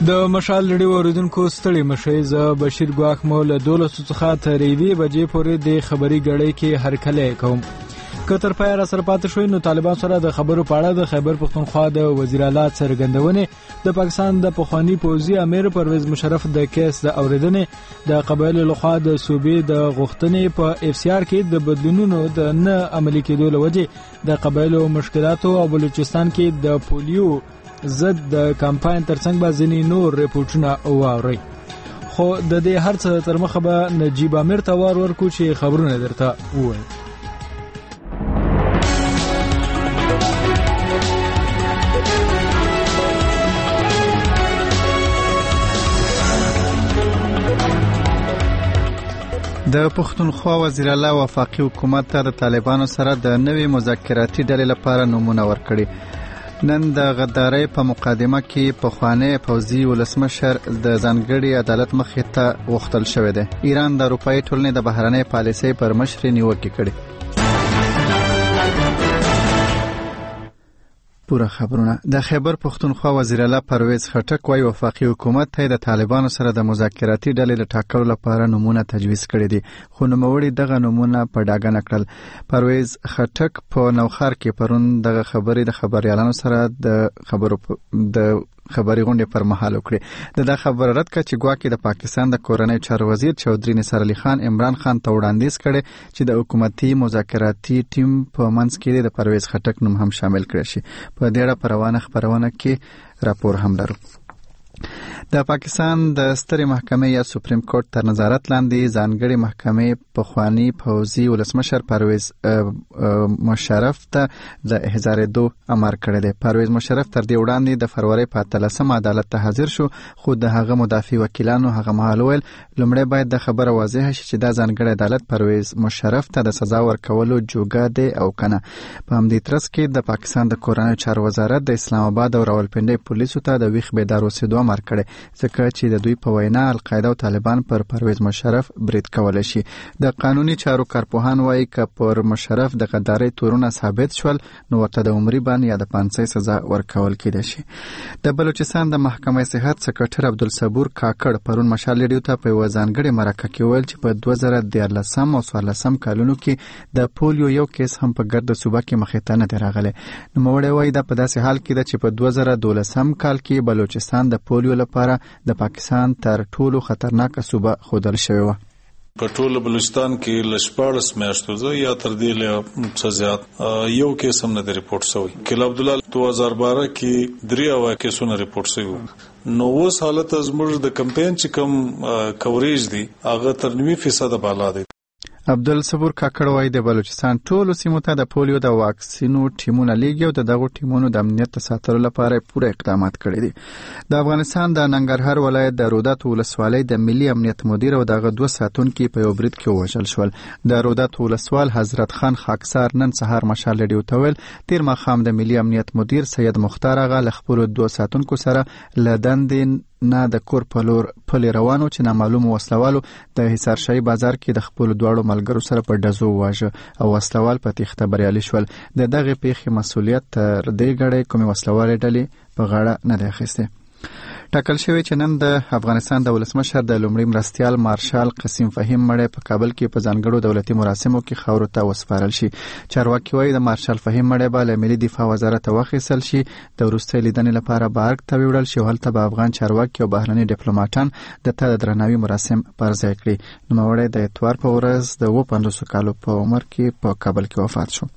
د مشال لړۍ اوریدونکو ستړي مشئ. زه بشیر ګواښ مو له 12 څخه تر 1 بجې پورې د خبري غړۍ کې هرکلی کوم. که تر پای را سره پاتې شوي نو طالبان سره د خبرو په اړه د خیبر پښتونخوا د وزیر اعلی څرګندونې، د پاکستان د پخوانی پوځي امیر پرویز مشرف د کیس د اوریدنې، د قبایلو لخوا د صوبې د غوښتنې په اف سی آر کې د بدلونونو د نه عملي کېدو لوجې، د قبایلو مشکلاتو او بلوچستان کې د پولیو ضد د کمپاین ترڅنګ به ځینې نور ریپورټونه واورئ. خو د دې هر څه تر مخه به نجیب امیر ته وار ورکو چې خبرونه درته ووایي. د پښتونخوا وزیر اعلی وفاقي حکومت ته د طالبانو سره د نوې مذاکراتي ډلې لپاره نومونه ورکړي. نن د غدارۍ په مقدمه کې پخوانی پوځي ولسمشر د ځانګړي عدالت مخې ته وختل شوی دی. ایران د اروپایي ټولنې د بهرنۍ پالیسۍ پر مشرۍ نیوکې کړې. پوره خبرونه. د خیبر پښتونخوا وزیر اعلی پرویز خټک وايي وفاقي حکومت ته د طالبانو سره د مذاکراتي ډلې د ټاکلو لپاره نمونه تجویز کړي دي، خو نوموړي دغه نمونه په ډاګه نه کړل. پرویز خټک په نوخار کې پرون دغه خبرې د خبريالانو سره د خبري غونډې پر مهال وکړي. د خبر رد کړ چې ګواکې د پاکستان د کورنۍ چارو وزیر چودري نثار علي خان عمران خان ته وړاندیز کړي چې د حکومتي مذاکراتي ټیم په منځ کې د پرویز خټک نوم هم شامل کړي شي. په دې اړه پروانه خبرونه کې راپور هم لرو. د پاکستان د سترې محکمې یا سپریم کورټ تر نظارت لاندې ځانګړي محکمې پخوانی پوځي ولسمشر پرویز مشرف ته د احضارېدو امر کړی دی. پرویز مشرف تر دې وړاندې د فروری په 13 عدالت ته حاضر شو، خو د هغه مدافع وکیلانو هغه مهال ویل لومړی باید د خبره واضح شي چې دا ځانګړي عدالت پرویز مشرف ته د سزا ورکولو جوګه دی او کنه. په همدې ترڅ کې د پاکستان د کورنۍ چارو وزارت د اسلام آباد او راولپنډي پولیسو ته د ویښ بیدار اوسېدو امر کړی، ځکه چې د دوی په وینا القاعده او طالبان پر پرویز مشرف برید کولای شي. د قانوني چارو کارپوهان وایي که پر مشرف د غدارۍ تورونه ثابت شول نو ورته د عمري بند یا د پانسۍ سزا ورکول کېدای شي. د بلوچستان د محکمې صحت سکرټر عبدالصبور کاکړ پرون مشال ریډیو ته په یوه ځانګړې مرکه کې ویل چې په 2013 او 2014 کلونو کې د پولیو یو کیس هم په ګرد صوبه کې مخې ته نه دی راغلی. نوموړی وایي دا په داسې حال کې ده چې په 2012 کال کې بلوچستان د پولیو لپاره د پاکستان تر ټولو خطرناک صوبه ښودل شوې وه. په ټول بلوچستان کې لشپاړس میاشتو زه یا تر دې له څه زیات یو کیس هم نه دی ریپورټ شوی. کله عبدالله 2012 کې 3 کیسونه ریپورټ شوی. نو اوس حالت زموږ د کمپاین چې کم کوریج دی هغه تر 90% بالا دی. عبدالصبور کاکړ وایي د بلوچستان ټولو سیمو ته د پولیو د واکسینو ټیمونه لیږي او د دغو ټیمونو د امنیت د ساتلو لپاره پوره اقدامات کړي دي. د افغانستان د ننګرهار ولایت د رودات ولسوالۍ د ملي امنیت مدیر او دغه 2 ساتونکي په یو برید کې ووژل شول. د رودات ولسوال حضرت خان خاکسار نن سهار مشال ریډیو ته ویل تیر ماښام د ملي امنیت مدیر سید مختار آغا له خپلو 2 ساتونکو سره له دندې نه د کور په لور پلي روانو چې نامعلوم وسلوالو د حصار شاهي بازار کې د خپل دوړو ملګرو سره په ډزو واژه او وسلوال په تېښته بریالي شول. د دغه پیښې مسؤلیت تر دې غړې کومې وسلوالې ډلې په غاړه نه دی اخیستی. ټاکل شوی چې نن د افغانستان د ولسمشر د لومړي مرستیال مارشال قسیم فهیم مړی په کابل کې په ځانګړو دولتي مراسمو کې خاورو ته وسپارل شي. چارواکي وایي د مارشال فهیم مړی به له ملي دفاع وزارت واخیستل شي، د وروستۍ لیدنې لپاره به ارګ ته ویوړل شي او هلته به افغان چارواکي او بهرني ډیپلوماټان د ته د درناوي مراسم پر ځای کړي. نوموړی د اتوار په ورځ د 50 کالو په عمر کې په کابل کې وفات شو.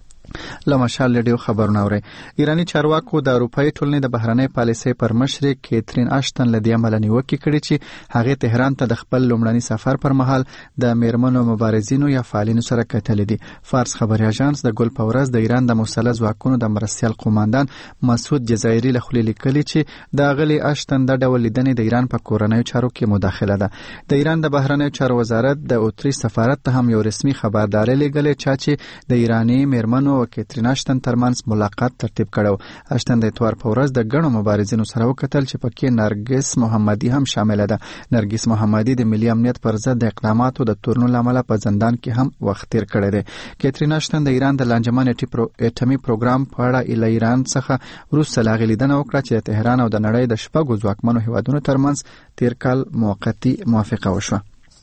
لمشال ریډیو خبرونه اوري. ایرانی چارواکو د اروپایي ټولنې د بهرنۍ پالیسۍ پر مشر کیترین اشتن لدی عمل نیوکه کړې چې هغه تهران ته د خپل لومړني سفر پر مهال د میرمنو مبارزینو یا فعالینو سره کتل دي. فارس خبري اژانس د ګل پورز د ایران د مسلح ځواکونو د مرستيال قوماندان مسعود جزایری له خلې لیکلي چې د غلي اشتن د ډول لیدنې د ایران په کورنۍ چارو کې مداخله ده. د ایران د بهرنۍ چارو وزارت د اتریش سفارت ته هم یو رسمي خبرداري لګلې چې د ایرانی میرمنو طالبانو او کیترین اشتن ترمنځ ملاقات ترتیب کړو. اشتن د اتوار په ورځ د ګڼو مبارزینو سره وکتل چې پکې نرګس محمدي هم شامل ده. نرګس محمدي د ملي امنیت پر ضد د اقداماتو د تورنو لامل په زندان کې هم وخت تیر کړی دی. کیترین اشتن د ایران د لانجمن اټومي پروګرام په اړه له ایران څخه وروسته لاغلیدنه وکړه چې د تهران او د نړۍ د شپږو ځواکمنو هیوادونو ترمنځ تیر کال موقتی موافقه وشوه.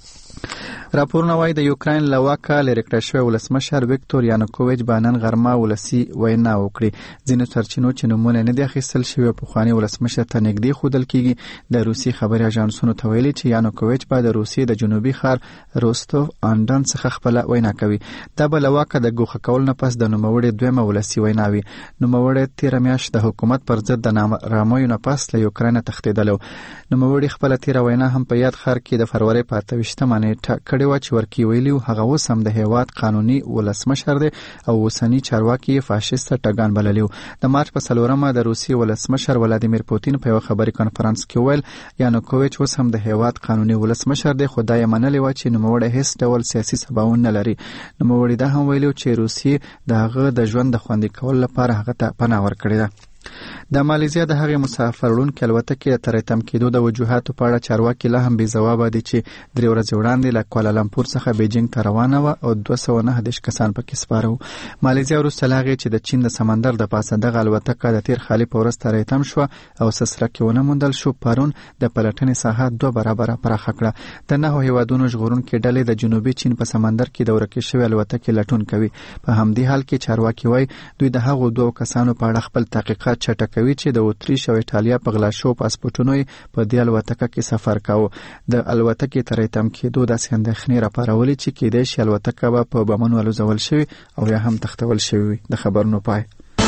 راپورونه وايي د یوکراین له واکه لرې کړل شوی ولسمشر ویکتور یانوکوویچ به نن غرمه ولسي وینا وکړي. ځینو سرچینو چې نومونه نه دي اخیستل شوي پخواني ولسمشر ته نږدې ښودل کیږي. د روسي خبري اژانسونو ته ویلي چې یانوکوویچ به د روسیې د جنوبي ښار روستوف آن دون څخه خپل وینا کوي. دا به له واکه د ګوښه کول نه پس د نوموړي دویمه ولسي وینا وي. نوموړي تېره میاشت د حکومت پر ضد د نارامیو نه پس له یوکراین تښتېدلی و. نوموړي خپله تېره وینا هم په یاد ښار کې د فروری په 28 نیټه کړې وه چې ورکی ویلي هغه اوس هم د هیواد قانوني ولسمشر دی او اوسنی چارواکي فاشیست ټاګان بللی و. د مارچ په 4 د روسي ولسمشر ولادیمیر پوتین په یو خبري کانفرنس کې ویل یانوکوویچ اوس هم د هیواد قانوني ولسمشر دی، خو دا یې منلې وه چې نوموړی هیڅ ډول سیاسي سباوون نه لري. نوموړي دا هم ویلي چې روسیې د هغه د ژوند د خوندي کولو لپاره هغه ته پناه ورکړې ده. د مالیزیا د هغې مسافر وړونکې الوتکې د ترتم کېدو د وجوهاتو په اړه چارواکي لا هم بې ځوابه دي چې 3 ورځې وړاندې له کوالالمپور څخه بیجینګ ته روانه وه او 209 کسان پکې سپاره وو. مالیزیا وروسته له هغې چې د چین د سمندر د پاسه دغه الوتکه د تیر خالي په ورځ ترتم شوه او سسرک ونه موندل شو، پرون د پلټنې ساحه 2 برابره پراخه کړه. د 9 هیوادونو ژغورونکې ډلې د جنوبي چین په سمندر کې د ورکې شوې الوتکې لټون کوي. په همدې حال کې چارواکي وایي دوی د هغو 2 کسانو په اړه خپل تحقیقات چټک کوي چې د اتریش او ایټالیا په غلا شو پاسپورټونو په دې الوتکه کې سفر کاوه. د الوتکې ترتم کېدو داسې اندېښنې راپارولې چې کېدای شي الوتکه به په بمونو الوزول شوې او یا هم تښتول شوې وي. د خبرونو پای.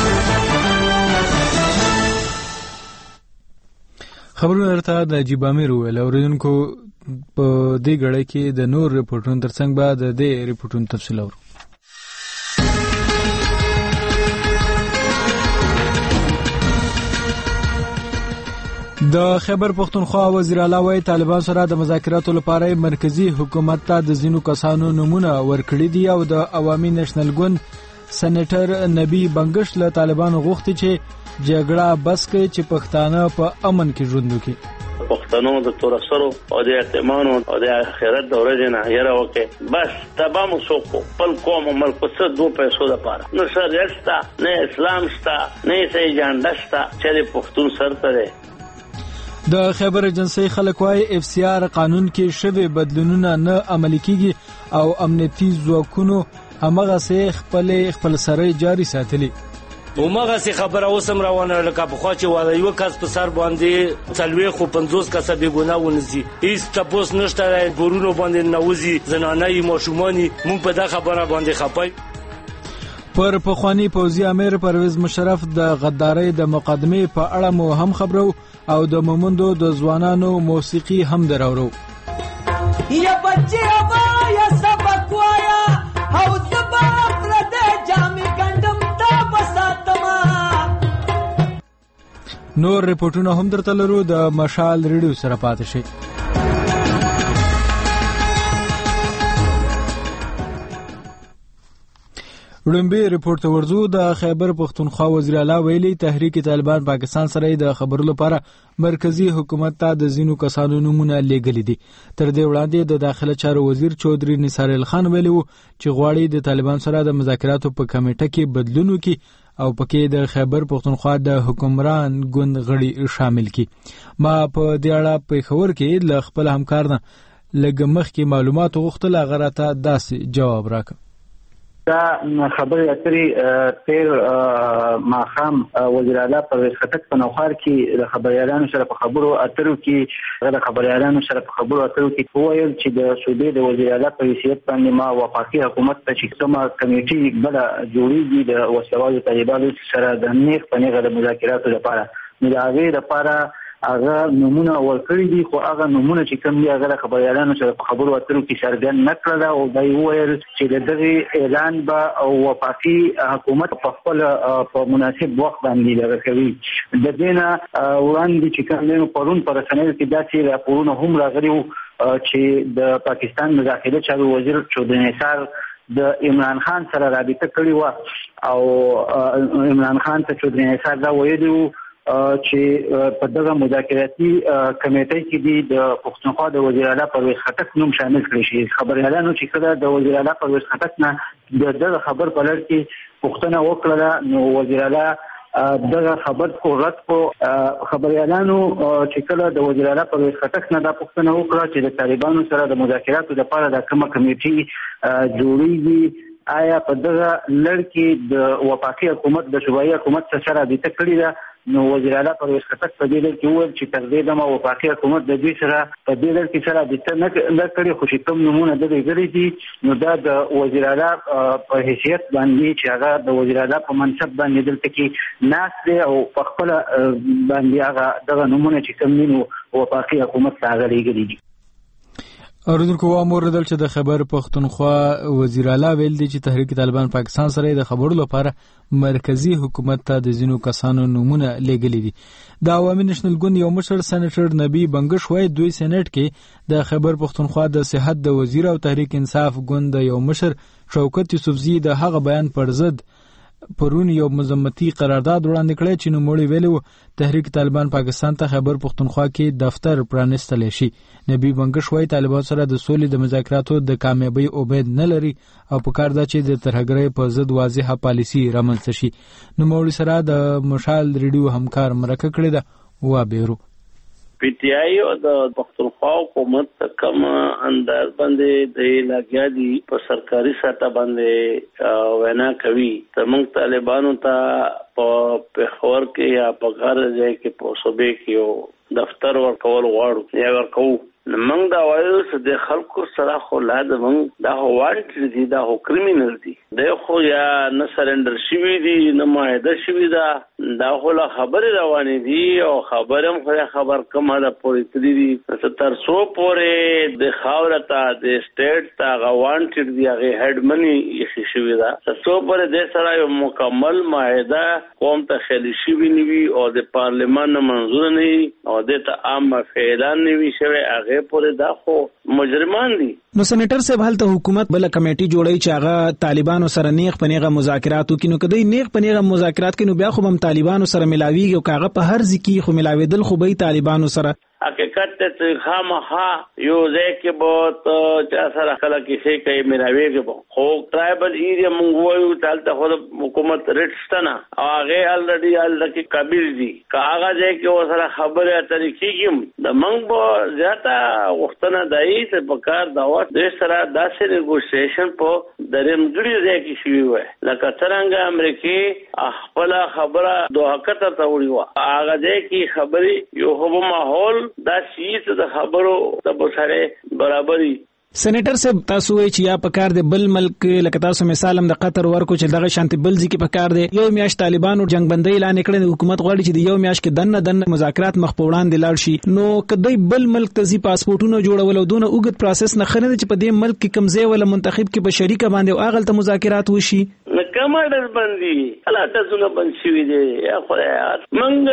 خبرونه درته د نجیب امیر وویل. اوریدونکو په دې غړې کې د نور ریپورتونو ترڅنګ به د دې ریپورتونو تفصیل اورو. د خیبر پختونخوا وزیر اعلی وایي طالبان سره د مذاکراتو لپاره مرکزی حکومت ته د ځینو کسانو نومونه ورکړي دي او د عوامي نېشنل ګوند سېنیټر نبی بنگش له طالبانو غوښتي چې جګړه بس کړي چې پښتانه په امن کې ژوند وکړي. پښتنو د تورسرو او د یتیمانو او د آخرت د ورځې نه یره وکړي. بس تبا مو سوکو خپل قوم او ملک څه 2 پیسو لپاره نه شریعت شته نه اسلام شته نه یې ایجنډا شته چې د پښتون سر ته د خیبر ایجنسی خلک وايي اف سی آر قانون کې شوی بدلونونه نه عملي کیږي او امنیتي ځواکونو همغه سه خپل سره جاري ساتلي. ومغه سي خبره اوسم روانه لکه په خوا چې واده یو کس په سر باندې څلوي خو 50 کس به ګناه ونسي. هیڅ تاسو نشته ګورونو باندې نوځي زنانه ماشومانی مونږ په دا خبره باندې خپای. پر پخوانی پوځي امیر پرویز مشرف د غدارۍ د مقدمه په اړه مو هم خبرو او د مومندو د ځوانانو موسیقي هم دراورو. یا بچي یا سبق وایا او سبق رده جامې ګندم تا بساتما. نور ریپورتونه هم درته لرو. د مشال ریډیو سره پاتې شئ. وړاندې ریپورت ورزو د خیبر پختونخوا وزیر اعلی ویلي تحریک طالبان پاکستان سره د خبرو لپاره مرکزی حکومت ته د زینو کسانو نمونه لېږلي دي. تر دې وړاندې د داخله چارو وزیر چودري نثار الخان ویلي وو چې غواړي د طالبان سره د مذاکراتو په کمیټه کې بدلون وکړي او پکې د خیبر پختونخوا د حکمران ګوند غړي شامل کړي. ما په دې اړه په خبر کې ل خپل همکار نه لږ مخکې معلومات غوښتل، هغه راته داسې جواب راکړ. دا خبرې اترې تیر ماخام وزیر اعلی پرویز خټک په نوخار کې د خبريالانو سره په خبرو اترو کې د خبريالانو سره په خبرو اترو کې وویل چې د سعودي د وزیر اعلی په حیثیت باندې ما وفاقي حکومت ته چې کومه کمیټي بل جوړیږي د وسلوالو طالبانو سره د نیغ په نیغه د مذاکراتو لپاره د هغې لپاره هغه نمونه ورکړي دي، خو هغه نمونه چې کوم دي هغه خبريالانو سره په خبرو اترو کې څرګند نه کړل او دا ویل چې دغه اعلان به او وفاقي حکومت په خپل په مناسب وخت باندې لګوي. د دینه وړاندې چې کوم پرون پر رسنیو کې داسې راپورونه هم راغلي وو چې د پاکستان مداخله چارو وزیر چودري نثار د عمران خان سره رابطه کړې و او عمران خان ته چودري نثار دا ویلي وو چې په دغه مذاکراتي کمیټې کې د پښتونخوا د وزیر اعلی پرویز خټک نوم شامل کړی شي. خبريالانو چې کله د وزیر اعلی پرویز خټک نه دغه خبر په لړ کې پښتنه وکړه نو وزیر اعلی دغه خبر کو رد کو. خبريالانو چې کله د وزیر اعلی پرویز خټک نه د پښتنه وکړه چې د طالبانو سره د مذاکراتو لپاره د کومه کمیټې جوړیږي آیا په دغه لړ کې د وفاقي حکومت د صوبایي حکومت سره رابطه کړې ده نو وزیر اعلی پرویز خټک په دې لړ کې وویل چې تر دې دمه وفاقي حکومت د دوی سره په دې لړ کې سره رابطه نه کړې خو چې کوم نمونه د لري دي نو دا د وزیر اعلی په حیثیت باندې چې هغه د وزیر اعلی په منصب باندې دلته کې ناس دی او په خپل باندې هغه دغه نمونه چې کوم نو وفاقي حکومت ته هغه لګري دي. اوریدونکو واوریدل چې د خبر پښتونخوا وزیر اعلی ویل دي چې تحریک طالبان پاکستان سره د خبرو لپاره مرکزی حکومت ته د ځینو کسانو نمونه لګلي دي. د عوامي نېشنل ګوند یو مشر سېنیټر نبی بنگش وایي دوی سېنات کې د خبر پښتونخوا د صحت د وزیر او تحریک انصاف ګوند یو مشر شوکت یوسفزي د هغه بیان پر ضد پرون یو مذمتي قرارداد وړاندې کړی چې نوموړي ویلو تحریک طالبان پاکستان ته خبر پښتونخوا کې دفتر پرانستل شي. نبی بنگش وایي طالبان سره د سولې د مذاکراتو د کامیابی امید نه لري او په کار ده چې د ترهګرۍ په ضد واضحه پالیسي رامنځته شي. نوموړي سره د مشال ریډیو همکار مرکه کړې ده وا بیرو پی ټی آی او د پښتونخوا حکومت کم انداز باندې د لګیا دي په سرکاري ساته باندې وینا کوي تر موږ طالبانو ته په پېښور کې یا په غار ځای کې په صوبې کې یو دفتر ورکول غواړو یا ورکو موږ دا وایو چې د خلکو سره خو لا د موږ دا وارټ دي دا هو کریمینل دي دا خو یا نه سرندر شوی دي نه معاهده شوی دا خو لا خبره روانې دي او خبرم خبر کومه ده پوری تری دي تر څو پورې د خاورته د سټیټ تا غوانټ دي هغه هډ منی یې شوی دا تر څو پورې د سره یو مکمل معاهده قوم ته خلی شوی نیوي او د پارلمان منظور نه او د عام فعلان نیوي شوی هغه پورې دا خو مجرمان دي. نو سېنیټر صاحب هلته حکومت بل کمیټي جوړی چې هغه طالبانو سره نیغ پنیغه مذاکراتو کینو کدی نیغ پنیغه مذاکرات کینو بیا خو هم طالبانو سره ملاویږي او کاغه په هر ځکه خو ملاویدل خو به طالبانو سره حقیقت ته خامخا یو ځکه بہت چا سره کله کې کوي ملاویږي خو ټرایبل ایریا مونږ وایو چې خو حکومت ریټستانه او هغه الریډي الکه قابل دي کاغه ځکه وسره خبره طریقې کې د مونږ زیاته وختونه دای چې په کار داوت د سره داسې نیګوسیشن په درېمګړي ځکه شوی وای لکه څنګه امریکای خپل خبره دوه کته ته وړي وا هغه ځکه خبري یو هو ماحول دا شیت د خبرو د بسره برابرۍ. سېنیټر صاحب تاسو وایي چې یا په کار دی بل ملک لکه تاسو مثال هم د قطر ورکو چې دغه شانتي بل ځکه په کار دی یو میاش طالبانو جنگ بندي اعلان کړی حکومت غواړي چې د یو میاش کې دنه مذاکرات مخ په وړاندې لاړ شي نو کدی بل ملک ته زی پاسپورتونو جوړول او دونه اوږد پروسس نه خنه چې په دې ملک کې کمزې ولا منتخب کې په شریکه باندې او اغل ته مذاکرات وشي نه کماډر باندې الا تاسو بند شوی دی یا خدای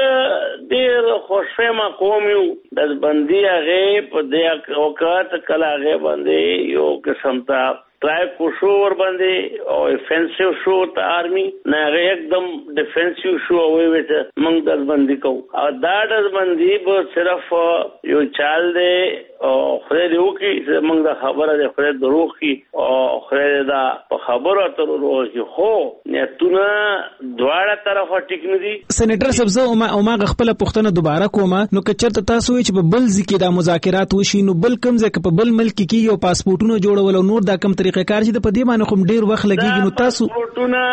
منګ ډیر خوشفهمه قوم یو د بندي هغه په دې وخت کله هغه باندې یو قسم ته ټرای کو شو ور باندې او افنسیو شو ته آرمي نه एकदम ډیفنسیو شو او وې موږ د بندي کو او دا د بندي به صرف یو چال دی او خره دی وکي موږ د خبره د خره دروغ کی او خره دا په خبره تر وروږي خو نیتونه دواړه طرفه ټیک نه دي. سېنیټر صاحب او ما خپل پښتنه دوباره کومه نو کچرته تاسو چې په بل ځکه د مذاکرات وشي نو بل کم ځکه په بل ملک کې یو پاسپورتونو جوړول او نور دا کم طریقې کار چې په دې باندې کوم ډیر وخت لګیږي نو تاسو پاسپورتونه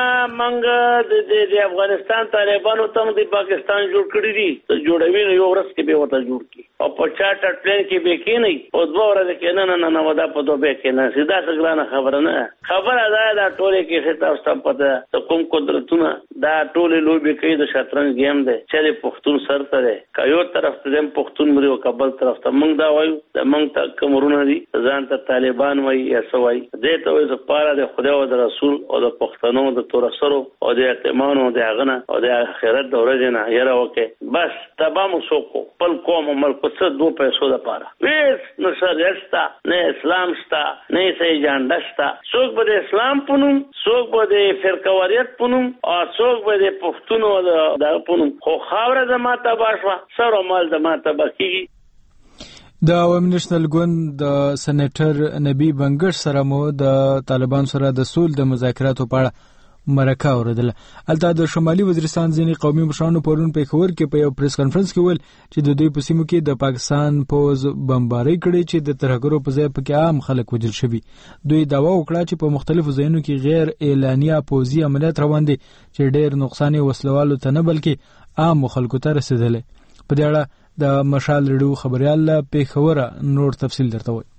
منګه د افغانستان طالبانو ته د پاکستان جوړ کړی دي ته جوړوي نو یو ورځ کې به وته جوړ کی او په چارټر پلان کې به کې نه او دوه ورځې کې نه ودا په دوه به کې نه سیده څنګه خبره نه خبره دا ټوله کې تاسو ته پته کوم قدرتونه دا ټوله لوبي کوي د شطرنج گیم دی چې پښتون سر ته کایو طرف ته پښتون مری او کابل طرف ته موږ دا وایو د موږ ته کومرونه دي ځان ته طالبان وایي یا سوای دې ته وایي چې پاره د خدای او د رسول او د پښتون پښتنو د تورسرو او د یتیمانو د هغه نه او د آخرت د ورځې نه یره وکړي بس تبامو سوکو خپل قوم ملک څه دوه پیسو د پاره وېس نو سرستا نه اسلام ستا نه سي جانډا ستا څوک به د اسلام پونم څوک به د فرقواریت پونم او څوک به د پښتونو د پونم خو خاور د ماته باشوا سره مال د ماته بکیږي د عوامي نېشنل ګوند د سېنیټر نبی بنګش سره مو د طالبان سره د سول د مذاکراتو په اړه مرکه اوریدله. البته د شمالي وزیرستان ځینې قومي مشرانو پرون پیښور کې په یو پریس کانفرنس کې ویل چې د دوی په سیمو کې د پاکستان پوز بمباري کړي چې د ترهګرو په ځای پکې عام خلک وژل شوي. دوی دعوا وکړه چې په مختلفو ځایونو کې غیر اعلانیه پوزي عملیات روان دي چې ډېر نقصان وسلوالو ته نه بلکې عام خلکو ته رسیدلې. په دې اړه د مشال ریډیو خبريال پیښور نور تفصیل درته وایي.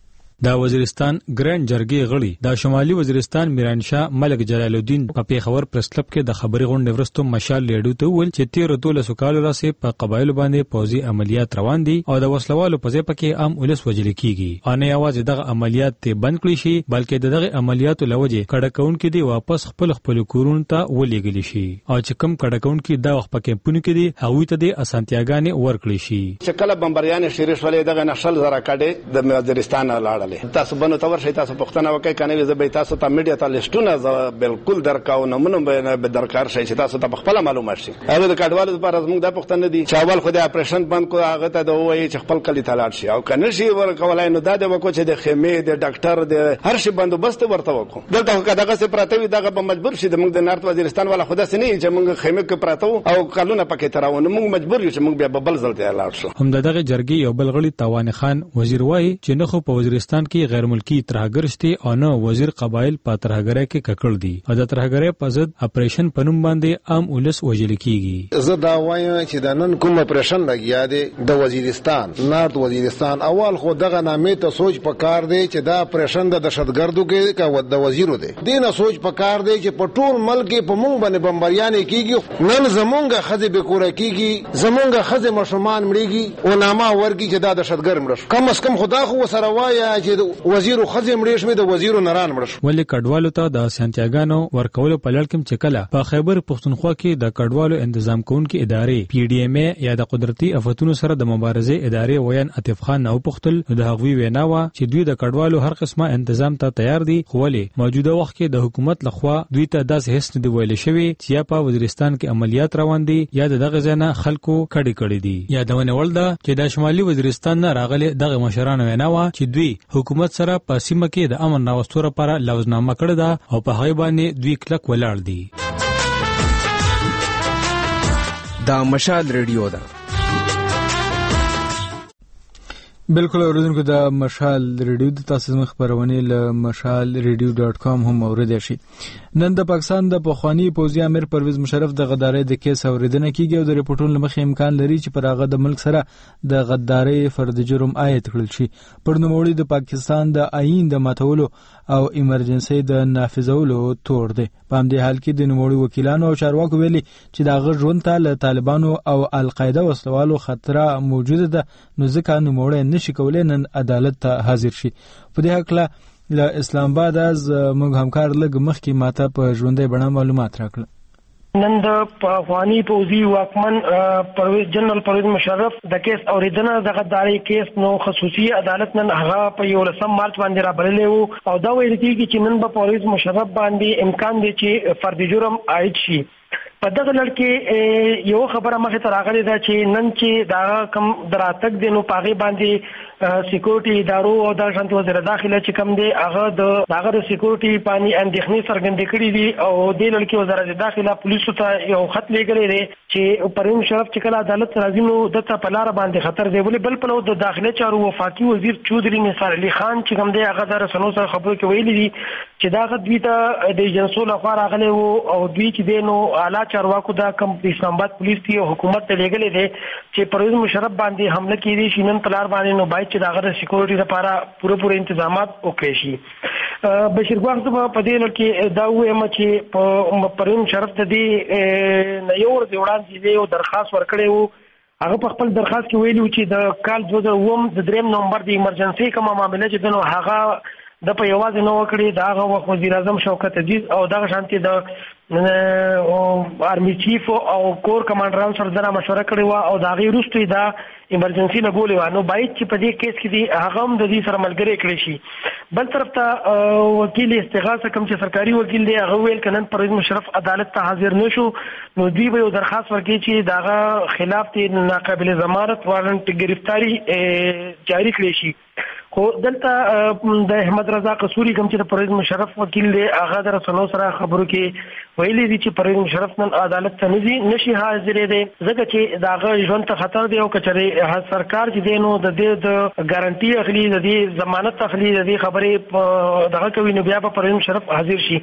دا وزیرستان ګران جرګې غړي د شمالي وزیرستان میرانشاه ملک جلال الدین په پیښور پریس کلب کې د خبري غونډې ورستو مشال ریډیو ته ویل چې 13 کال راځي په قبایل باندې پوزي عملیات روان دي او د وسلوالو په ځای پکې عام ولس وجل کیږي. ان یوازې دغه عملیات ته بند کړی شي بلکې دغه عملیاتو لوجه کډکون کې دی واپس خپل کورون ته ولېګل شي او چې کم کډکون کې دا وخت پکې پونه کې دی هغه ته د اسانتیاګانې ورکړي شي. چې کله بمباریان شریش ولې دغه نشل زرا کډه د وزیرستان لاړ تاسو بنو تور شي تاسو پښتنه وکي کنه زه به تاسو ته میډیا ته لیسټونه بالکل درکاو نمونه به درکار شي چې تاسو ته خپل معلومات شي. هغه د کډوالو لپاره زموږ د پښتنه دي چاول خو د اپریشن بند کو هغه ته د وایي چې خپل کلی تلاړ شي او کنه شي ورکولای نو د وکړو چې د خیمه د ډاکټر د هر شي بندوبست ورته وکړو. دلته دغه څه پراته وي دغه به مجبور شي د موږ د نارت وزیرستان والا خدا سي نه چې موږ خیمه کې پراته او قانون پکې تراونه موږ مجبور یو چې موږ بیا ببل ځلته لاړ شو. هم دغه جرګي یو بلغړي توان خان وزیر وایي چې نه خو په وزیرستان کې غیر ملکی ترهګر او نو وزیر قبایل په ترهګرۍ کې ککړ دي او د ترهګرۍ په ضد اپریشن پنوم باندې عام ولس وژل کیږي. زه دا وایم چې د نن کوم اپریشن لګیا دی د وزیرستان نارت وزیرستان اول خو دغه نامې ته سوچ پکار دی چې دا اپریشن د دهشتګردو کې کا د وزیرو دی دینه سوچ پکار دی چې په ټول ملک په مونږ باندې بمباریان کیږي نن زمونږه خزه به کور کیږي زمونږه خزه مشمان مړیږي او نامه ورګي چې دا دهشتګر مړ کم اس کم خدا خو سره وایا چې وزیر خزه د وزیرو نران مړ شو. ولې کډوالو ته د سانتیاګانو ورکول په لړ کې چې کله په خیبر پښتونخوا کې د کډوالو تنظیم کوونکې ادارې پی ډی ایم ای یا د قدرتي آفتونو سره د مبارزې ادارې وین عطف خان نو پختل د هغوی ویناوه چې دوی د کډوالو هر قسمه تنظیم ته تیار دي خو ولې موجوده وخت کې د حکومت لخوا دوی ته داس هیڅ نه دی ویل شوی چې په وزیرستان کې عملیات روان دي یا دغه ځنه خلکو کړي دي یا دونه ولدا چې د شمالي وزیرستان نه راغلي دغه مشرانو ویناوه چې دوی حکومت سره په سیمه کې د امن راوستو لپاره لوزنامه کړې ده او په هغه باندې دوی کلک ولاړ دي. دا مشال ریډیو ده. بالکل اوریدونکو د مشال ریډیو د تاسو خبرونه له mashalradio.com هم اوریدئ شي. نن د پاکستان د پخوانی پوځي امیر پرویز مشرف د غدارۍ د کیس اوریدنه کیږي او د ریپورتونو لمخې امکان لري چې پر هغه د ملک سره د غدارۍ فرد جرم عاید کړل شي. پر نوموړي د پاکستان د آئین د ماتولو او ایمرجنسي د نافذولو تور دی. په همدې حال کې د نوموړي وکیلانو او چارواکو ویلي چې د هغه ژوند ته له طالبانو او القاعده وسلوالو خطر موجوده ده نو ځکه نوموړي نشي کولای نن عدالت ته حاضر شي. په دې حق له اسلام آباد از موږ همکار لګ مخکې ماته په ژوندۍ بڼه معلومات راکړل. نن د افغاني پوځي واکمن جنرال پرویز مشرف د کیس اوریدنه د غدارۍ کیس نو خصوصي عدالت نن هغه په 11 مارچ باندې را بللې وو او دا ویل کېږي چې نن په پرویز مشرف باندې امکان دی چې فرد جرم عاید شي. په دغه لړ کې یو خبره مخه تر راغلې ده چې نن چې دا کم دراتک دینو پاغي باندې سکیورټي ادارو او د شانتي وزیر داخله چې کم دی هغه د سکیورټي پانی اندېښنې څرګندې کړې دي او د لړ کې وزارت داخله پولیسو ته یو خط لېږلی دی چې پروین مشرف چې کله عدالت راځي نو دته په لار باندې خطر دی ولې بل په لور د داخله چارو وفاقي وزیر چودري نثار علي خان چې کم دی هغه د رسنیو سره خبرو کې ویلي دي چې دا غدوی ته د ایجنسو لخوا راغلی وو او دوی چې دی نو اعلی چارواکو دا کم اسلام آباد پولیس دی او حکومت ته لېږلی دی چې پرویز مشرف باندې حمله کړي شي نن په لار باندې نو باید چې دا غره سکیورټي لپاره پوره تنظیمات وکړي شي. بشیر ګواخ په دې لړ کې دا وایم چې په پرویز مشرف د دې نه یو ورځ وړاندې دی او درخواست ورکړی وو. هغه په خپل درخواست کې ویلي چې د کال 2009 د 3 نومبر د ایمرجنسي کومه معاملې چې دنو هغه د په یوازې نو وکړي دا هغه وخت وزیر اعظم شوکت عزیز او دغه شانتي د آرمی چیف او کور کمانډران سره د مشوره کړې و او دا غي روستي دا ایمرجنسي نه ګولې و نو باید چې په دې کیس کې دی هغه هم د دې سره ملګری کړی شي. بل طرف ته وکیل استغاثه کوم چې سرکاري وکیل دی هغه ویل کنن پرویز مشرف عدالت ته حاضر نشو نو دوی به یو درخواست ورکړي چې داغه خلاف تی ناقابل ضمانت وارنټ گرفتاری جاری کړي شي. خو دلته د احمد رضا قصوري کوم چې د پرویز مشرف وکیل دی هغه در سنو سره خبرو کې ویلي دي چې پرویز مشرف نن عدالت ته نشي حاضر دی ځکه چې داغه ژوند ته خطر دی او کچره سرکار چې دینو د دې د ګارانټي اخلي د دې ضمانت اخلي د دې خبرې دغه کوي نو بیا په پرویز مشرف حاضر شي.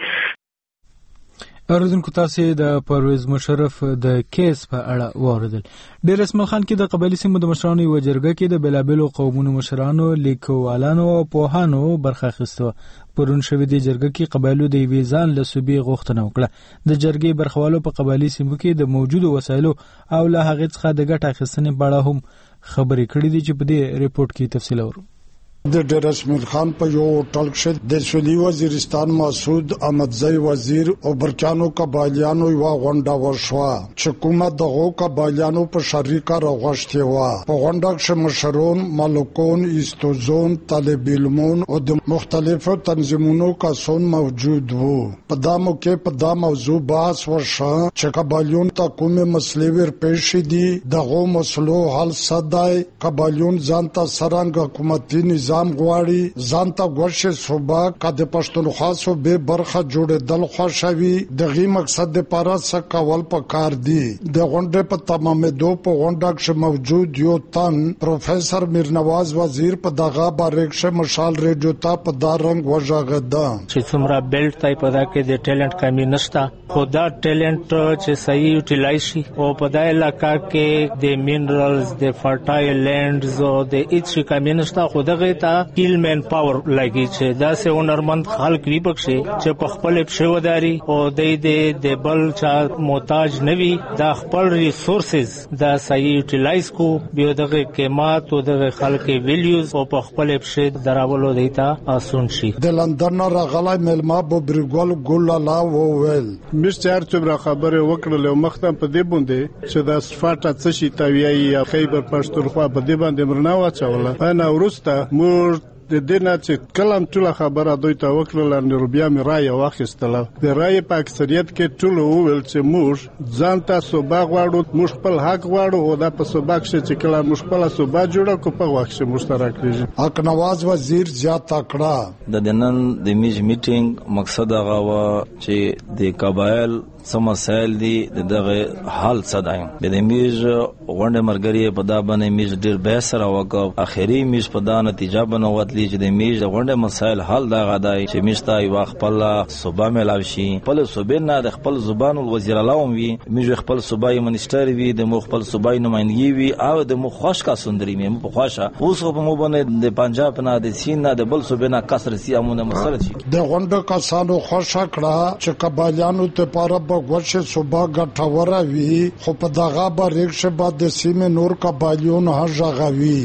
اوریدونکو تاسو د پرویز مشرف د کیس په اړه واوریدل. ډیر اسماعیل خان کې د قبایلی سیمو د مشرانو یو جرګه کې د بلابلو قومونو مشرانو لیکوالانو او پوهانو برخه اخیسته. پرون شوې د جرګه کې قبایلو د ویزان له صوبې غوښتنه وکړه. د جرګې برخوالو په قبایلی سیمو کې د موجودو وسایلو او له هغې څخه د ګټه اخیستنې په اړه هم خبرې کړې دي چې په دې ریپورت کې تفصیل اورو. د ډیر اسماعیل خان په یو ټالک شو د سولي وزیرستان مسعود احمدزی وزیر او برچانو قبایلیانو یو غونډه وشوه چې کومه دغه قبایلیانو په شریکه راغښتي و. په غونډه کې مشرون مالکون استوزون طالب علمون او د مختلفو تنظیمونو کسان موجود وو. په دا موقع په دا موضوع بحث وشو چې قبایلیون ته کومه مسلې ورپېښ دي دغه مسلو حل صدای قبایلیون ځانته سرنګ حکومتي نظام غواړي ځانته ورشه صوبه کده پښتونخوا صوبه برخه جوړېدل خوشوي دغه مقصد لپاره څه کول پکار دي. د غونډې په تمامه دو په غونډه کې موجود یو تن پروفیسور میرنواز وزیر په دغه باریکشه مشال ریډیو ته په دارنګ وژغدا چې څومره بیلټ ټایپ دا کې د ټیلنٹ کمی نشته خو دا ټیلنٹ چې صحیح یوټیلایز شي او په دا علاقہ کې د مینرالز د فرټایل لینډز او د هیڅ کمی نشته خو دغه کیل مین پاور لګي چې دا سه هنرمند خلک وی بخښي چې په خپل پښو وداري او د بل چا محتاج نوي دا خپل ریسورسز دا صحیح یوټیلایز کو به دغه قیمت او دغه خلک ویلیوز او په خپل پښو دراولو دیتا اسون شي. د لندن راغلای ملما بو برګول ګول لا وویل مستر چبره خبره وکړه مختم په دې باندې چې دا صفاته څه شي تویي خیبر پښتونخوا په دې باندې مرنا واچوله انا ورسته د دینه چې کلم ټول خبره دوی ته وکړل نو بیا مې رائے واخیستله. د رائے په اکثریت کې ټول وویل چې موږ ځان ته صوبه غواړو موږ خپل حق غواړو او دا په صوبه کې چې کله موږ خپل صوبه جوړه کو په وخت کې مشترک کیږي. حق نواز وزیر زیات تکړه د نن د میټینګ مقصد هغه و چې د قبایل سمسایل دي دغه حال صدایم د میز غونډه مرګري په دا باندې میز ډیر بهسر وکړ. اخیری میز په دا نتیجه بنوت چې د میز غونډه مسایل حل دا غدای چې میشتا یو خپل صوبه ملاوي شي خپل صوبې نه د خپل زبان وزیر الله وي میز خپل صوبای منیسټر وي د مو خپل صوبای نمائندګي وي او د مو خوش کا سندري مې په خوښه اوس په مو باندې د پنجاب نه د سین نه د بل صوبې نه کسر سیامونه مسله شي. د غونډه کسانو خوشا کړه چې قبایلیانو ته پاره بغوشه صوبه غټوره وي خو په دغه باریکشه بعد د سیمه نور قبایلیون هغوي.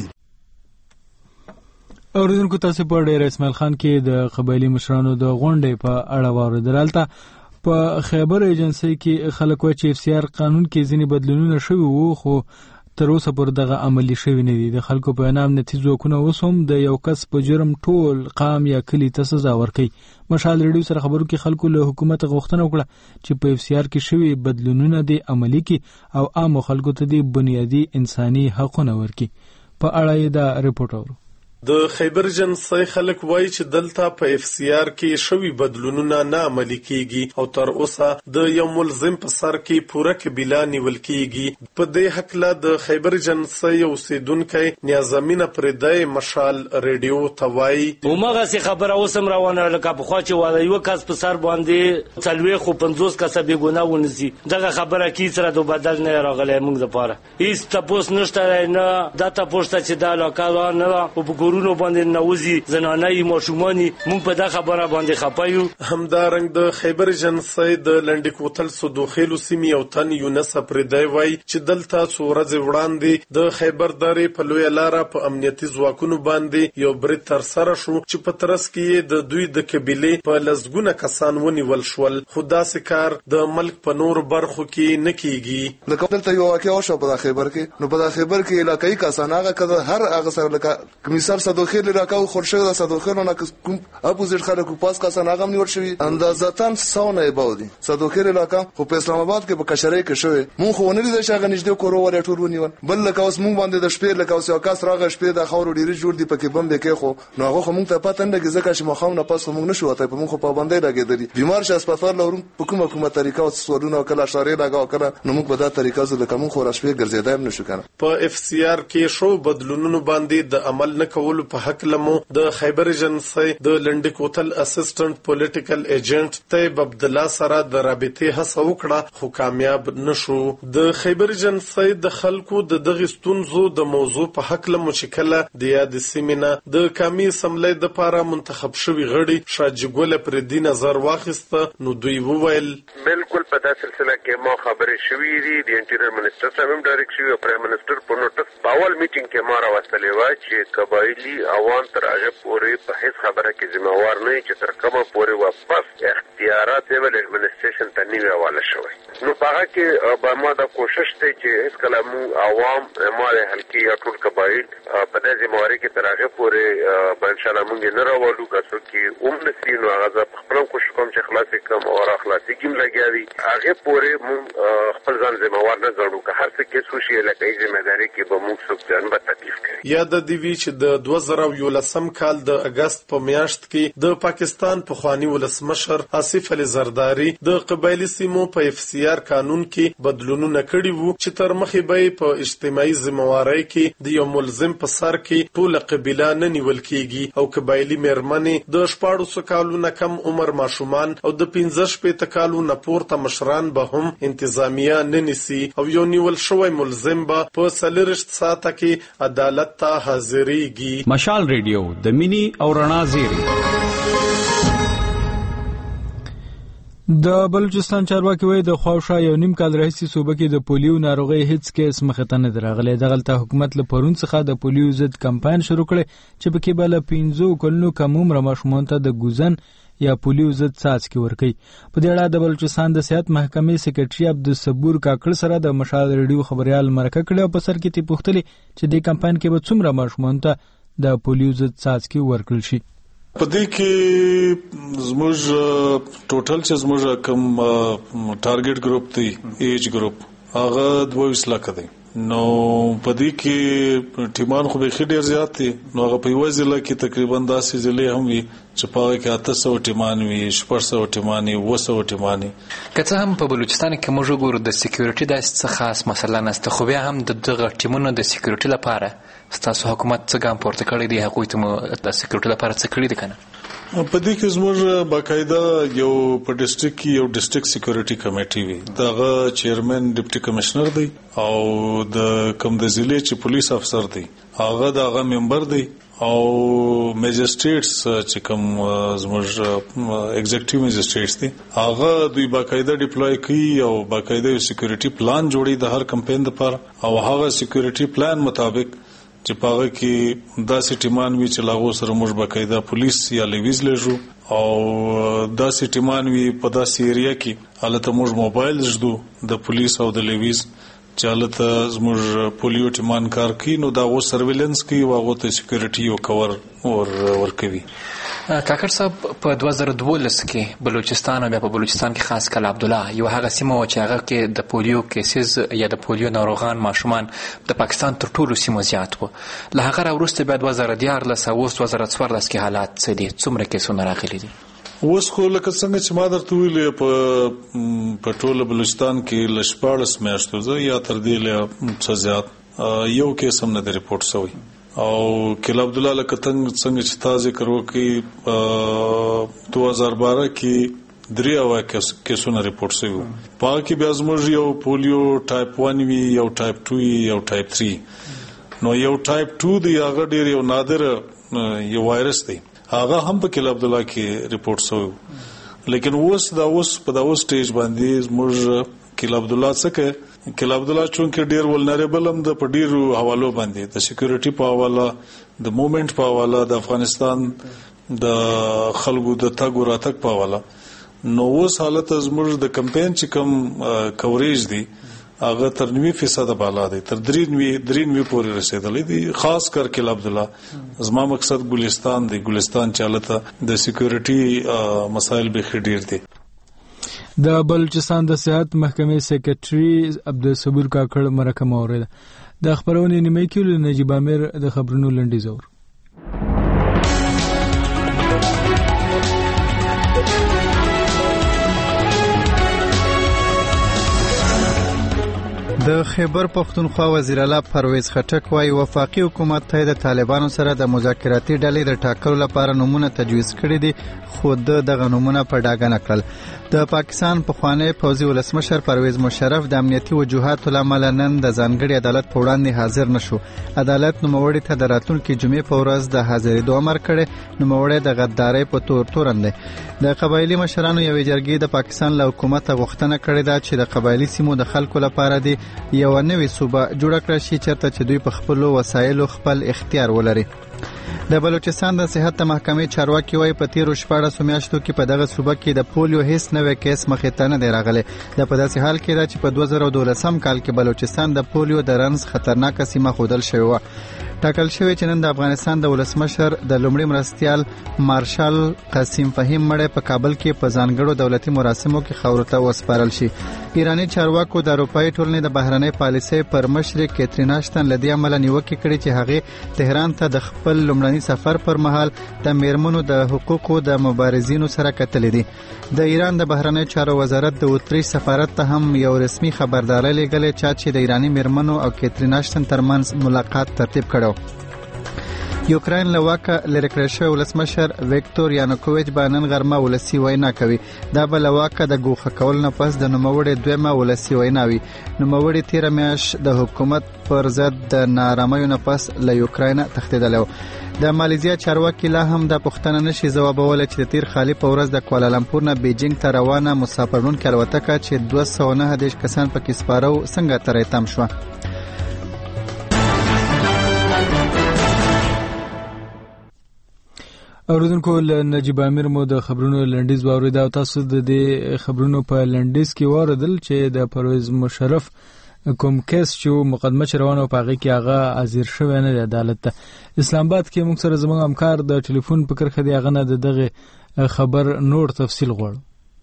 اوریدونکو تاسو په ډیر اسماعیل خان کې د قبایلی مشرانو د غونډې په اړه واوریدلته. په خیبر ایجنسی کې خلک و چې اف سی آر قانون کې ځینې بدلونونه شوي وو خو تر اوسه پورې دغه عملی شوی نه دي. د خلکو په نام نتیجو کو اوس هم د یو کس په جرم ټول قام یا کلی ته سزا ورکړي. مشال ریډیو سره خبرو کې خلکو له حکومت غوښتنه وکړه چې په اف سی آر کې شوی بدلونونه د عملی کې او عام خلکو ته د بنیادی انساني حقوقونه ورکړي. په اړه دا ریپورت اورو. د خیبر جنسي خلک وایي چې دلته په اف سی آر کې شوی بدلونونه نه عملي کیږي او تر اوسه د یو ملزم په سر کې پوره قبیله نیول کیږي. په دې حق له د خیبر جنسي اوسیدونکو نیازمینه پردای مشال ریډیو توای همغه څه خبره اوسم روانه لکه په خوا چې وایي یو کس په سر باندې څلوي خو 50 کس به ګناه ونسي دغه خبره کی سره د بدل نه راغله موږ لپاره هیڅ تاسو نشته نه دا تاسو چې دا لوکال نه کورونو باندې نوځي زنانه ماشومان مونږ په دا خبره باندې خپایو. همدارنګ د خیبر جنسي د لنډ کوتل سودوخیلو سیمې او تن یونس پردای وای چې دلته څورځ وړاندې د خیبر درې په لوی لار په امنیتي ځواکونو باندې یو برید تر سره شو چې په ترڅ کې د دوی د قبيله په لزګونه کسان ونیول شول. خدا سکار د ملک په نور برخو کې نکېږي. لکه دلته یو واقعیا شو په خیبر کې، نو په خیبر کې علاقائی کسان هغه کده هر هغه سره لکه مثال صدوخیل علاقه خورشید د صدوخیل نه کوم اپوزیت خلکو پاس کسان هغه نیول شوی اندازاتن سونه بودی. صدوخیل علاقه خو په اسلام آباد کې په کشرۍ کې شوی مونږ خو نه لیدل چې هغه نږدې کورو ولې ټول ونیول. بل لکه اوس مونږ باندې د شپې لکه اوس یو کس راغی شپې د خاور ډیری جوړ دی پکې بم کې خو نو هغه خو مونږ ته پته نه لګي ځکه چې مخاو نه پاس مونږ نشو وته په مونږ په باندې لګیدلی بیمار شه هسپتال لورم په کومه طریقه او سوالونه کله اشاره لگاو کړه نو موږ په دا طریقه زله کوم خو راشپې ګرځیدایم نشو کنه. په اف سی آر کې شو بدلونونو باندې د عمل نه کولو په حق لمو د خیبر جنسي د لنډ کوتل اسسټنټ پولیټیکل ایجنټ طیب عبد الله سره د رابطې هڅه وکړه خو کامیاب نشو. د خیبر جنسي د خلکو د دغه ستونزو د موضوع په حق لمو شکله د یاد سیمینه د کمی سملې د پاره منتخب شوی غړي شاجګول پر دې نظر واخیسته. نو دوی وویل بالکل په داسې سلسله کې ما خبرې شوې دي د انټیریور منسٹر صاحب هم ډایرکټ شوی او پرایم منسٹر په نوټس باول میټینګ کې ما راوستلې و چې قبایلی عوام تر هغه پورې په هیڅ خبره کې ذمہوار نه چې تر کومه پورې واپس اختیارات یې ول ایڈمنسټریشن ته نیو حواله شوی. نو هغه کې به ما دا کوشش ته چې هیڅ کله مو عوام مال حلقي یا ټول قبایل په دې ذمہواری کې تر هغه پورې به ان شاء الله مونږ نه راوړو که څوک هم نسینو هغه خپل کوشش کوم چې خلاصې کوم او اخلاصي کیم لګیاوي هغه پورې مونږ خپل ځان ذمہوار نه ګڼو که هر څه کې سوشي لکه ذمہداري کې به مونږ څوک ځان به تکلیف کوي. یا د دیوی چې د 2011 کال د اگست په میاشت کې د پاکستان په خوانی ولسمشر آصف علي زرداری د قبایلی سیمو په اف سی آر قانون کې بدلونونه کړي وو چې تر مخې به په اجتماعي ذمہواری کې د یو ملزم په سر کې ټول قبیله نه نیول کیږي او قبایلی مېرمنې د 14 کالونو کم عمر ماشومان او د 15 کالونو پورته مشران به هم انتظامیه نه نیسي او یو نیول شوی ملزم به په 30 ساعته کې عدالت ته حاضرېږي. مشال ریډیو د مینی او رڼا زیری. د بلوچستان چارواکي وایي د خواوشا یو نیم کال راهیسې صوبه کې د پولیو ناروغي هیڅ کیس مخې ته نه راغلی. دغلته حکومت له پرون څخه د پولیو ضد کمپاین شروع کړي چې پکې بل 15 کلونو کم عمر ماشومان ته د ګوزن یا پولیو ضد څاڅکي ورکوي. په دې اړه د بلوچستان د صحت محکمې سکرټري عبدالصبور کاکړ سره د مشال ریډیو خبريال مرکه کړې او په سر کې تی پوښتلې چې د کمپاین کې به څومره ماشومان ته د پولیو ضد څاڅکي ورکړل شي. په دې کې زموږ ټوټل چې زموږ کوم ټارګټ ګروپ دی ایج ګروپ هغه 22 لک دی. نو په دې کې ټیمان خو به ډیر زیات دي. نو هغه په یو ځل کې تقریبا 10 ځلې هم وي چې په هغه کې 800 ټیمان وي 600 ټیمان وي 200 ټیمان. که هم په بلوچستان کې موږ ګورو د سکیورټي د څه خاص مسله نشته خو بیا هم دغه ټیمونو د سکیورټي لپاره ستاسو حکومت څه ګام پورته کړی دی هغه ته د سکیورټي لپاره څه کړی دی کنه؟ په دې کې زموږ باقاعده یو په ډیسټریکټ کې یو ډیسټریکټ سکیورټي کمیټي وي. دغه چیرمن ډیپټي کمشنر دی او د کوم د ضلع چې پولیس افسر دی هغه دغه ممبر دی او میجسټریټس چې کوم زموږ ایگزیکټیو میجسټریټس دي هغه دوی باقاعده ډیپلوي کوي او باقاعده سکیورټي پلان جوړي د هر کمپاین لپاره او هغه سکیورټي پلان مطابق چې پاغه کې داسې ټیمان وی چې لاغو سره موږ باقاعده پولیس یا لیویز لږو او داسې ټیمان وی په داسې ایریا کې حالت موږ موبایل زدو د پولیس او د لیویز چې حالت موږ پولیو ټیمان کار کوي نو دا غو سرویلنس کوي او غو ته سکیورټي او کور ورکوي. کاکړ صاحب په 2012 کې بلوچستان او بیا په بلوچستان کې خاص کله عبد الله یو هغه سیمه و چې هغه کې د پولیو کیسز یا د پولیو ناروغان ماشومان د پاکستان تر ټولو سیمو زیات وو. له هغه راوروسته بیا 2014 او 2014 کې حالات څه دي څومره کیسونه راغلي دي؟ اوس خو لکه څنګه چې ما درته ویلې په ټول بلوچستان کې لشپاړس میاشتو زه یا تر دې له څه زیات یو کیس هم نه ریپورت شوی او کله عبد الله لکه څنګه چې تاسو ذکر وکړي 2012 کې 3 کیسونه ریپورت شوی په کې بیا زموږ یو پولیو ټایپ 1 وی یو ټایپ 2 یو ټایپ 3. نو یو ټایپ 2 دی هغه ډیر یو نادر یو وایرس دی هغه هم په کله عبد الله کې ریپورت شوی لیکن اوس په دا سټیج باندې موږ کله عبد الله څخه کله عبد الله چونکه ډیر ولنریبل هم د پډیرو حوالو باندې د سکیورټي په حواله د موومېنټ په حواله د افغانستان د خلکو د تګ راتګ په حواله نو اوس حالت زموږ د کمپاین چې کوم کوریج دی هغه تر 90% بالا دی تر 93 پورې رسیدلی دی خاص کر کله عبد الله زما مقصد ګلستان چالته د سکیورټي مسائل به خډیر دي د بلوچستان د صحت محکمې سیکریټري عبدالصبور کاکړ مرکه مورید د خبرونه نیمه کې نجیب امیر د خبرونو لنډی زور د خیبر پختونخوا وزیر اعلی پرویز خټک وايي وفاقي حکومت ته د طالبانو سره د مذاکراتي ډلې د ټاکلو لپاره نمونه تجویز کړي دي خو دغه نمونه په ډاګه نه کړل د پاکستان پخوانی پوځي ولسمشر پرویز مشرف د امنیتي وجوهاتو لامل نن د ځانګړي عدالت په وړاندې حاضر نشو عدالت نوموړي ته د راتلونکي جمعې په ورځ د حاضرېدو امر کړی نوموړي د غدارۍ په تورن دی د قبایلی مشرانو یوې جرګې د پاکستان له حکومت غوښتنه کړې ده چې د قبایلی سیمو د خلکو لپاره دی یو نوې صوبه جوړه کړي چې چرته چې دوی په خپل وسایلو خپل اختیار ولري د بلوچستان د صحت محکمې چارواکي وايي په تیرو 14 میاشتو کې په دغه صوبه کې د پولیو هیڅ نوې کیس مخې ته نه دی راغلی د په داسې حال کې چې په 2012 کال کې بلوچستان د پولیو د رنځ خطرناکه سیمه ښودل شوې وه ټاکل شوی چې نن د افغانستان د ولسمشر د لومړي مرستیال مارشال قاسم فهیم مړی په کابل کې په ځانګړو دولتي مراسمو کې خاورو ته وسپارل شي ایرانی چارواکو د اروپאי ټولنې د بهرنۍ پالیسۍ پر مشر کیترین اشتن لدی عمل نیوکه کړې چې هغه تهران ته د خپل لومړني سفر پر مهال د میرمنو د حقوقو د مبارزینو سره کتلې دي د ایران د بهرنۍ چارو وزارت د اتریش سفارت ته هم یو رسمي خبرداري لګلې چې د ایرانی میرمنو او کیترین اشتن ترمنځ ملاقات ترتیب کړو یوکراین له واکه لرې کړی شوی ولسمشر ویکتور یانوکوویچ به نن غرمه ولسي وینا کوي دا به له واکه د ګوښه کول نه پس د نوموړي دویمه ولسي وینا وي نوموړي تېره میاشت د حکومت پر ضد د ناارامیو نه پس له یوکراین تښتېدلی و د مالیزیا چارواکي لا هم دا پوښتنه نشي ځوابولی چې د تیر خالي په ورځ د کوالالمپور نه بیجینګ ته روانه مسافروړونکې الوتکه چې 209 کسان پکې سپاره وو څنګه تری تم شوه اوریدونکو نجیب امیر مو د خبرونو لنډیز واورید او تاسو د دې خبرونو په لنډیز کې واردل چې د پرویز مشرف کوم کیس چې مقدمه روانه په هغه کې هغه حاضر شوی نه دی عدالت ته اسلام آباد کې موږ سره زموږ همکار د ټلیفون په کرخه دی هغه نه دغه خبر نور تفصیل غواړو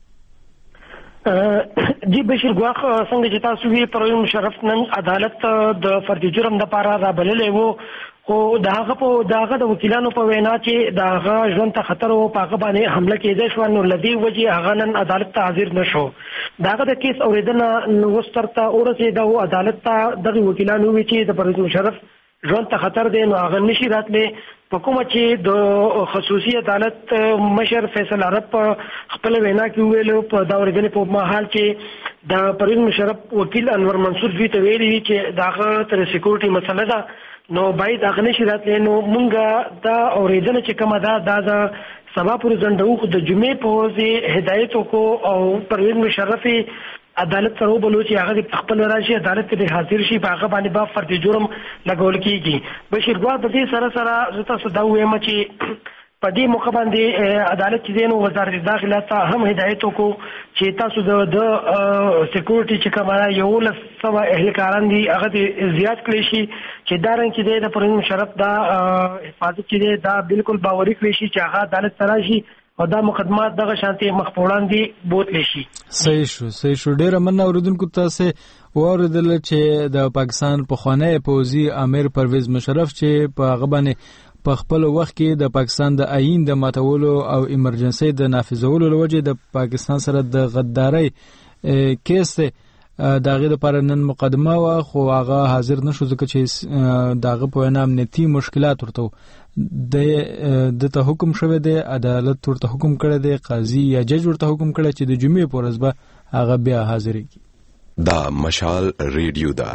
جی بشیر ګواخ څنګه چې تاسو وی پرویز مشرف نن عدالت د فردي جرم د لپاره رابللې وو او داغه د وکیلانو په وینا چې داغه ژوند ته خطر او پاغه باندې حمله کېده شو نو لدی وجه هغه نن عدالت ته حاضر نشو داغه د کیس اوریدنه وسترته اورسه د عدالت ته د وکیلانو وی چې د پرویز مشرف ژوند ته خطر دی نو هغه نشي راتله په کومه چې د خصوصي عدالت مشر فیصل عرب خپل وینا کې ویلو په دا اوریدنه په مهال چې د پرویز مشرف وکیل انور منصور دوی ته ویلي چې داغه تر سکیورټي مسله ده نو باید هغه نشي راتلی نو مونږه دا اوریدنه چې کومه ده دا سبا پر زندو د جمعې په ورځ هدایت وکړو او پرویز مشرف عدالت ته وبلو چې هغه خپل راشي عدالت ته حاضر شي په هغه باندې با فرد جرم لګول کیږي بشیر ګواه د دې سره سره تاسو دا وایم چې په دې موقع باندې عدالت چې دینو وزارت داخله ته هم هدایت وکړو چې تاسو د سکیورټي چې کومه یو لسمه اهلکاران دي هغه زیات کړی شي چې دا رنګ چې د پرویز مشرف دا حفاظت چې دا بالکل باوري کړی شي چې هغه عدالت سره شي او دا مقدمات دغه شانتي مخپوړان دي بوتلی شي صحیح شو ډیر من اوریدونکو تاسو اوریدل چې د پاکستان پخوانی پوځي امیر پرویز مشرف چې په هغه باندې په خپل وخت کې د پاکستان د آئین د ماتولو او ایمرجنسي د نافذولو لوجه د پاکستان سره د غدارۍ کیس داغه لپاره نن مقدمه وا خو هغه حاضر نشو ځکه چې داغه په وینا امنیتي مشکلات ورته د ته حکم شوه دی عدالت ورته حکم کړی دی قاضي یا جج ورته حکم کړی چې د جمعې په ورځ به هغه بیا حاضرېږي دا مشال ریډیو دا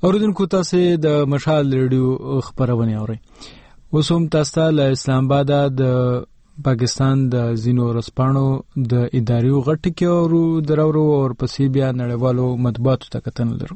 اوریدونکو تاسو د مشال ریډیو خبرونه اورئ. اوس هم تاسو له اسلام آباد د پاکستان د زینو رسپانو د ادارو غټکیو درورو او پسې بیا نړیوالو مطبوعاتو ته کتن لرو.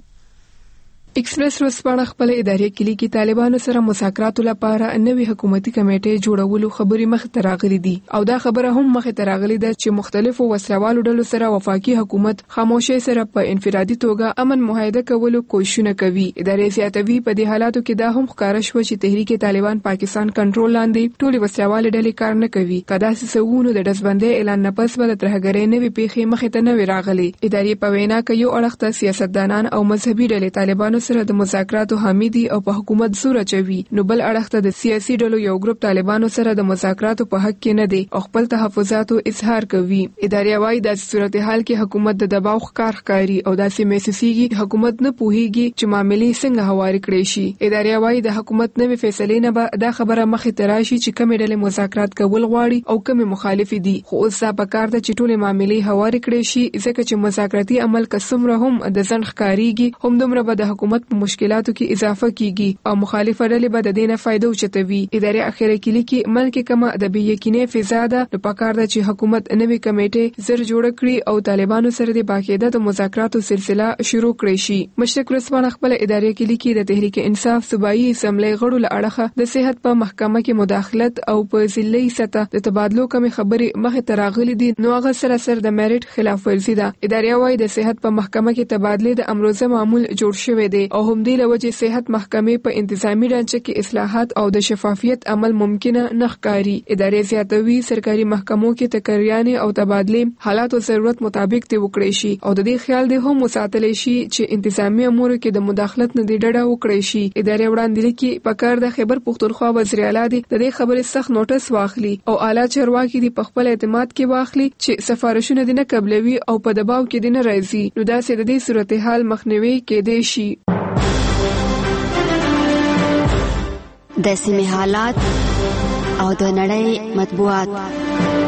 ایکسپریس ورځپاڼه خپل اداري کلی کې طالبانو سره مذاکرات لپاره نوې حکومتي کمیټه جوړولو خبري مخ ته راغلي دي او دا خبره هم مخ ته راغلي ده چې مختلفو وسلوالو ډلو سره وفاقي حکومت خاموشي سره په انفرادي توګه امن معاهده کولو کوشش کوي. ادارې زیاتوي په دې حالاتو کې دا هم ښکارا شو چې تحریک طالبان پاکستان کنټرول لاندې ټولي وسلوال ډلې کار نه کوي. کدا سسونو د دزبندې اعلان نه پس ول ترهګرې نوې پیخي مخ ته نه راغلي. ادارې په وینا کې یو اړخ ته سیاستدانان او مذهبي ډلې طالبانو سره د مذاکراتو حامی دي او په حکومت زور چوي، نو بل اړخ ته د سیاسي ډلو یو ګروپ طالبانو سره د مذاکراتو په حق کې نه دي او خپل تحفظاتو اظهار کوي. ادارې وايي د صورتحال کې حکومت د دباو ښکاری او داسې محسوسيږي حکومت نه پوهیږي چې معاملې څنګه هواري کړي شي. ادارې وايي د حکومت نوې فیصلې نه به دا خبره مخې ته راشي چې کومې ډلې مذاکرات کول غواړي او کومې مخالف دي، خو اوس دا پکار ده چې ټولې معاملې هواري کړي شي ځکه چې مذاکراتي عمل کسمره هم د ځن ښکاریږي هم دومره به د حکومت په مشکلاتو کې اضافه کیږي او مخالفه ډلې به د دې نه فائدہ وچتوي. ادارې اخیره کې لیکي ملک کما د بې یقیني فضا ده، نو پکار ده چې حکومت نوې کمیټه زر جوړ کړي او طالبانو سره د باقاعده د مذاکراتو سلسله شروع کړي شي. مشرق ورځپاڼه خپل ادارې کې لیکي د تحریک انصاف صوبایي اسمبلی غړو له اړخه د صحت په محکمه کې مداخلت او په ضلعي سطح د تبادلو کمی خبرې مخې ته راغلي دي، نو هغه سره د میرټ خلاف ورزي ده. ادارې وايي د صحت په محکمه کې تبادله د امروزه معمول جوړ شوی دی او هم دی لوجه صحت محکمې په انتظامی ډانچه کې اصلاحات او د شفافیت عمل ممکنه نه ښکاري. ادارې زیاتوي سرکاري محکمو کې تکریانې او تبادله حالات او ضرورت مطابق ته وکړي شي او د دې خیال دی هم مساتل شي چې انتظامی امور کې د مداخلت نه دی ډډه وکړي شي. ادارې وړاندې لیکي پکار د خیبر پختونخوا وزیر اعلی دی د دې خبرې سخت نوټس واخلي او اعلی چارواکي دی په خپل اعتماد کې واخلي چې سفارشونه دي نه قبلوي او په دباو کې دي نه راځي، نو دا سې د دې صورتحال مخنیوي کېدای شي. د سیمې حالات او د نړۍ مطبوعات.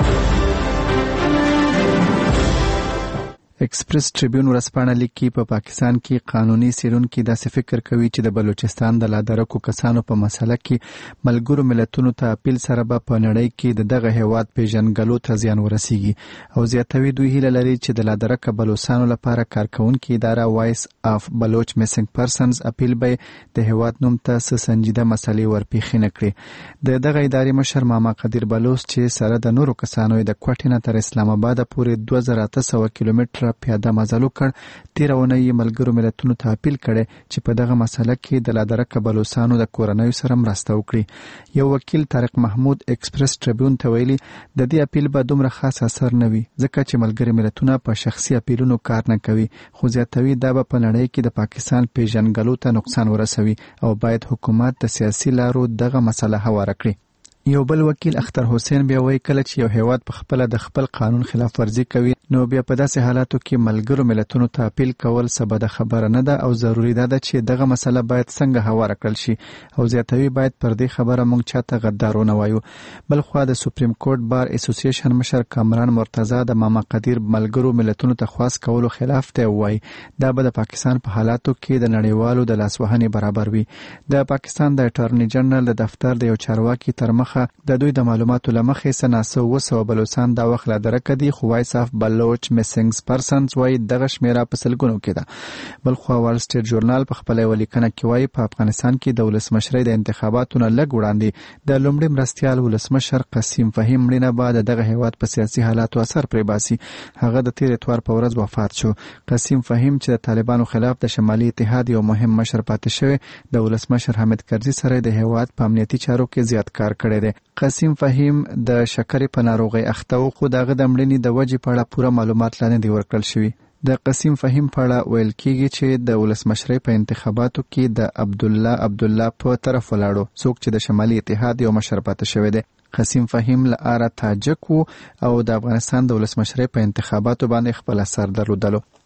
ایکسپریس ټریبیون ورځپاڼه لیکي په پاکستان کې قانوني څېړونکي داسې فکر کوي چې د بلوچستان د لادرکو کسانو په مسله کې ملګرو ملتونو ته اپیل سره به په نړۍ کې دغه هیواد پیژنګلو ته زیان ورسیږي او زیاتوي دوی هیله لري چې د لادرک بلوچستانو لپاره کارکونکي اداره وایس اف بلوچ میسنګ پرسنز اپیل به د هیواد نوم ته سنجیده مسلې ورپیښې نه کړي. دغه ادارې مشر ماما قدیر بلوچ چې سره د نورو کسانو د کوټې نه تر اسلام آباد پورې 2800 کیلومتره پیاده مزل وکړ. تیرونه یې ملګرو ملتونو ته اپیل کړي چې په دغه مسله کې د لادرک بلوچستانو د کورنۍ سره مرسته وکړي. یو وکیل طارق محمود ایکسپریس ټریبیون ته ویلي د دې اپیل به دومره خاص اثر نه وي ځکه چې ملګري ملتونه په شخصي اپیلونو کار نه کوي، خو زیاتوي دا به په نړۍ کې د پاکستان پیژنګلو ته نقصان ورسوي او باید حکومت د سیاسي لارو دغه مسله هواره کړي. یو بل وکیل اختر حسین بیا وایي کله چې یو هیواد په خپل د خپل قانون خلاف ورزي کوي نو بیا په داسې حالاتو کې ملګرو ملتونو ته اپیل کول څه بده خبره نه ده او ضروری ده چې دغه مسله باید څنګه هواره کړل شي او زیاتوي باید پر دې خبره مونږ چاته غدارونه وایو. بل خو د سپریم کورټ بار اسوسییشن مشر کامران مرتضی د ماما قدیر ملګرو ملتونو ته خواست کولو خلاف ته وایي دا به د پاکستان په حالاتو کې د نړیوالو د لاسوهنې برابر وي. د پاکستان د اټارنی جنرال د دفتر د یو چارواکي تر مخه د دوی د معلوماتو لمخې سناسو وسو بلوچستان دا وخت لادرک دي خو وایس اف بلوچ میسنګ پرسنز وایي دغه شمیره په سلګونو کې ده. بل خو وال سټریټ ژورنال په خپل ولیکنه کې وایي په افغانستان کې د ولسمشرۍ د انتخاباتو نه لږ وړاندې د لومړي مرستيال ولسمشر قاسم فهیم مړینه بعد دغه هیواد په سیاسي حالاتو اثر پرې باسي. هغه د تیر اتوار په ورځ وفات شو. قاسم فهیم چې د طالبانو خلاف د شمالي اتحاد یو مهم مشر پاتې شوی د ولسمشر حامد کرزي سره د هیواد په امنیتي چارو کې زیات کار کړی دی. قاسم فهیم د شکرې په ناروغۍ اخته و خو دغه د مړینې د وجې په اړه پوره معلومات لا نه دي ورکړل شوي. د قاسم فهیم په اړه ویل کېږي چې د ولسمشرۍ په انتخاباتو کې د عبدالله په طرف ولاړو څوک چې د شمالي اتحاد یو مشر پاتې شوی دی. قاسم فهیم له آره تاجک و او د افغانستان د ولسمشرۍ په انتخاباتو باندې خپل اثر درلودلو.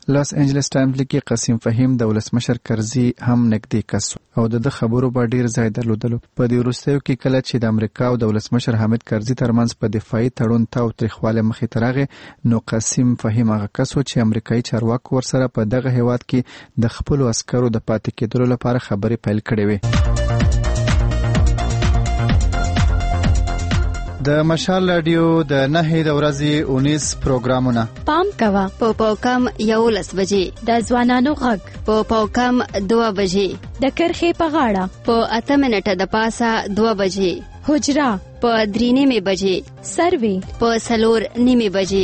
لاس انجلس ټایمز لیکي قاسم فهیم د ولسمشر کرزي هم نږدې کس او د خبرو په ډیر ځای درلودلو. په دې وروستیو کې کله چې د امریکا او د ولسمشر حامد کرزي ترمنځ په دفاعي تړون تاو تریخواله مخې ته راغی، نو قاسم فهیم هغه کس و چې امریکایي چارواکو ورسره په دغه هیواد کې د خپل عسکرو د پاتې کېدلو لپاره خبرې پیل کړې وې. د مشال رادیو د 9 د ورځې 19 پروګرامونه پام کوا په پاوکم 11 بجې، د ځوانانو غږ په پاوکم 2 بجې، د کرخې په غاړه په 8 منټه د پاسه 2 بجې، حجرا په 3 بجې، سروي په 4 بجې.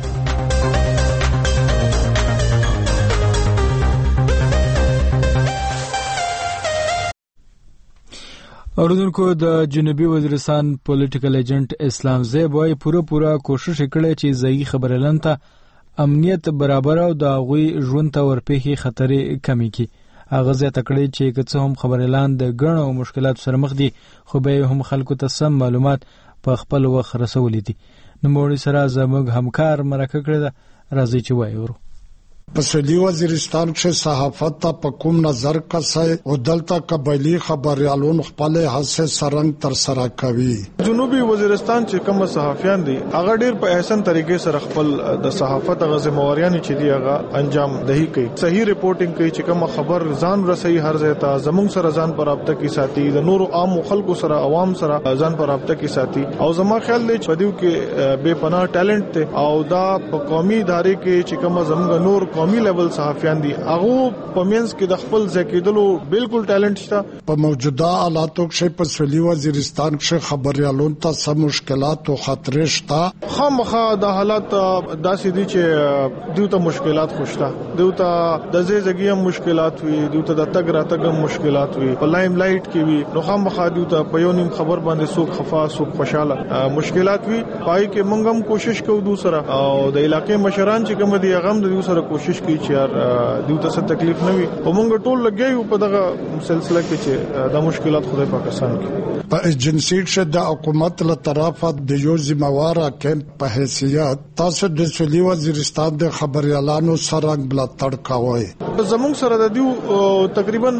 اوردونکو د جنوبي وزیرستان پولیټیکل ایجنټ اسلام زیب وايي پوره کوشش کړي چې ځای خبرلن ته امنیت برابر او د غوي ژوند ته ورپېخي خطرې کمی کی. هغه زه تکړه چې کڅ هم خبرلن د غنو مشکلات سره مخ دي، خو به هم خلکو ته سم معلومات په خپل وخت رسولې دي. نو موري سره زموږ همکار مرکه کړی دا راځي چې وایو. په سویلي وزیرستان کې صحافت ته په کوم نظر کسای او دلته قبایلی خبريالون خپل حسه سرنګ تر سره کوي. جنوبي وزیرستان چې کوم صحافیان دي هغه ډیر په احسن طریقې سره خپل د صحافت غزموریان چې دی هغه انجام دهي کوي، صحیح ریپورټینګ کوي چې کوم خبر ځان رسي هر ځای ته زموږ سره ځان پر رابطه کې ساتي، د نورو عام خلکو سره عوام سره ځان پر رابطه کې ساتي. او زما خیال دی چې دیو کې بے پناه ټیلنټ ته او دا په قومي ادارې کې چې کوم زموږ نور قومي لیول صحافیان دي هغه په مینس کې د خپل ځکیدلو بالکل ټیلنټ شته. په موجوده حالاتو کې په سویلي وزیرستان کې خبريالون ته سم مشکلات او خطرې شته. خامخا د حالات داسې دي چې دوی ته مشکلات خوشته، دوی ته د زیږګي مشکلات وي، دوی ته د تګ راتګ مشکلات وي، په لایم لایټ کې وي، نو خامخا دوی ته په یو نیم خبر باندې څوک خفا څوک خوشاله مشکلات وي. پای کې موږ هم کوشش کوو دوسرا او د علاقې مشران چې کوم دي هغه هم د دوسرا کوشش کوي چې دیو ته څه تکلیف نه وي. او موږ ټول لګیو په دغه سلسله کې چې د مشکلات خدای پاکستان کې په ایجنسی چې د حکومت له طرفه د یو ذمہوار کمپ په حیثیت تاسو د سویلي وزیرستان د خبريالانو سره ملاتړ کوئ. زموږ سره د دیو تقریبا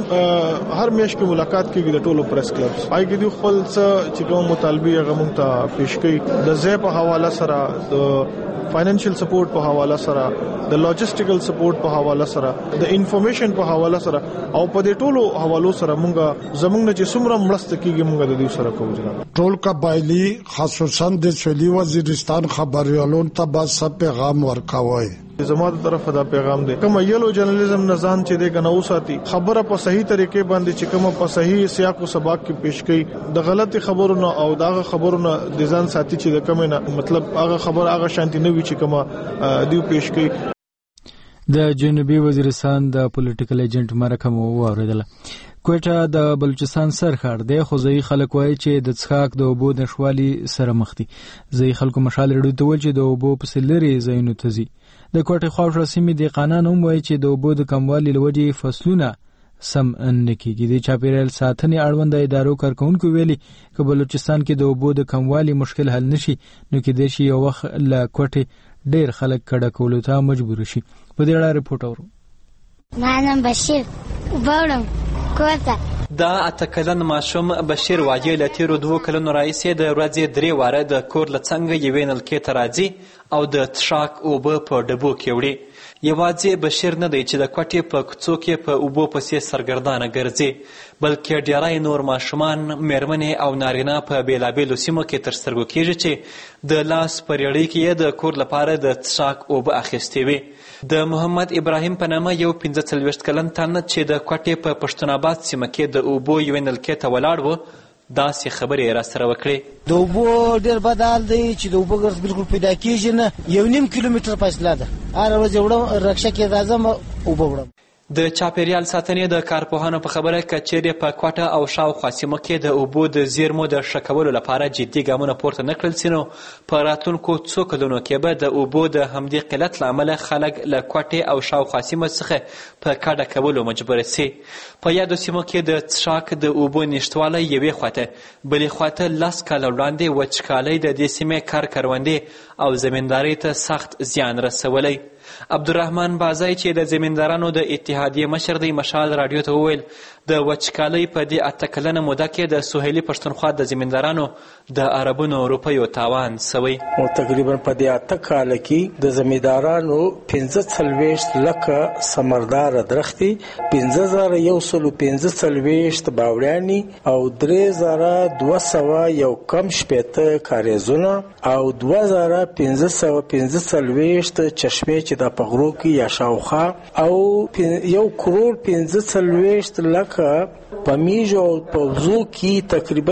هر میاشت کې ملاقات کیږي د ټولو پریس کلبز آی کې دیو خپل څه چې کوم مطالبه هغه موږ ته پیش کوي، د زی په حواله سره، د فاینانشل سپورټ په حواله سره، د لاجستیکل سپورټ په حواله سره، د انفارمیشن په حواله سره، او په دې ټولو حوالو سره موږ زموږ نه چې څومره مرسته کیږي موږ د دې سره کوو. ټول قبایلی خصوصا د سویلي وزیرستان خبريالون ته بس پیغام ورکوي. زموږ طرفه دا پیغام دی کوم یلو جرنالیزم نظام چې د غنو ساتي خبره په صحیح طریقې باندې چې کوم په صحیح سیاق او سباق کې پیش کړي، د غلطي خبرونو او دغه خبرونو د ځان ساتي چې د کوم نه مطلب هغه خبر هغه شانتي نه وي چې کوم دیو پیش کړي. د جنوبي وزیرستان د پولیټیکل ایجنټ مرکه مو واوریدله. کوټه د بلوچستان سرخار دی، خو ځای خلک وایي چې د څښاک د اوبو نشوالي سره مخ دي. ځای خلکو مشال لري ته چې د اوبو په سلري ځایونو ته ځي. د کوټه خواوشا سیمې د قانون هم وایي چې د اوبو د کموالي لوجې فصلونه سم نه کیږي. د چاپیریال ساتنې اړوند ادارو کارکونکو ویلي چې بلوچستان کې د اوبو د کموالي مشکل حل نشي نو کې د شي یو وخت لا کوټه ډیر خلک کډه کولو ته مجبور شي. په دې اړه ریپورت اورو. نام بشیر وبورم کوټه دا اتکلن ماشوم بشیر واجی له تیرو 2 کلونو راځي د ورځې 3 واره د کور لڅنګ یوې نلکې ته راځي او د تشاک اوبه په ډبو کې وړي. یوازې بشیر نه دی چې د کوټې په کوڅو کې په اوبو پسې سرګردانه ګرځي، بلکې ډیری نور ماشومان، میرمنې او نارینه په بیلابیلو سیمو کې تر سترګو کېږي چې د لاس په ریړۍ کې د کور لپاره د تشاک اوبه اخیستې وي. د محمد ابراهیم په نامه یو 45 کلن تن چې د کوټې په پښتون آباد سیمه کې د اوبو یوې نلکې ته ولاړ و، داسې خبرې را سره وکړې. د اوبو ډېر بد حال دی چې د اوبو ګرځ بالکل پیدا کېږي نه، 1.5 کیلومتر فاصله ده. هره ورځ وړم رکشه کې راځم اوبه وړم. د چاپیریال ساتنې د کارپوهانو په خبره که چیرې په کوټه او شاوخوا سیمو کې د اوبو د زیرمو د ښه کولو لپاره جدي ګامونه پورته نه کړل سي، نو په راتلونکو څو کلونو کې به د اوبو د همدې قلت له امله خلک له کوټې او شاوخوا سیمو څخه په کډه کولو مجبوره سي. په یادو سیمو کې د څښاک د اوبو نشتوالی یوې خواته، بلې خواته 10 کاله وړاندې وچکالۍ د دې سیمې کروندې او زمیندارۍ ته سخت زیان رسولی. عبدالرحمن بازای چې د زمیندارانو د اتحادیې مشر دی مشال راډیو ته وویل د وچکالۍ په دې 8 کلنه موده کې د سهیلي پښتونخوا د زمیندارانو د اربونو روپیو تاوان سوی او تقریبا په دې 8 کال کې د زمیندارانو 45 لکه سمردار درختي 5145 باوړیانی او 3200 یو کم شپېته کاریزونه او 2545 چشمه چې د پغرو کې یا شاوخه او 1.45 لکه په میجو او پوزو کې تقریبا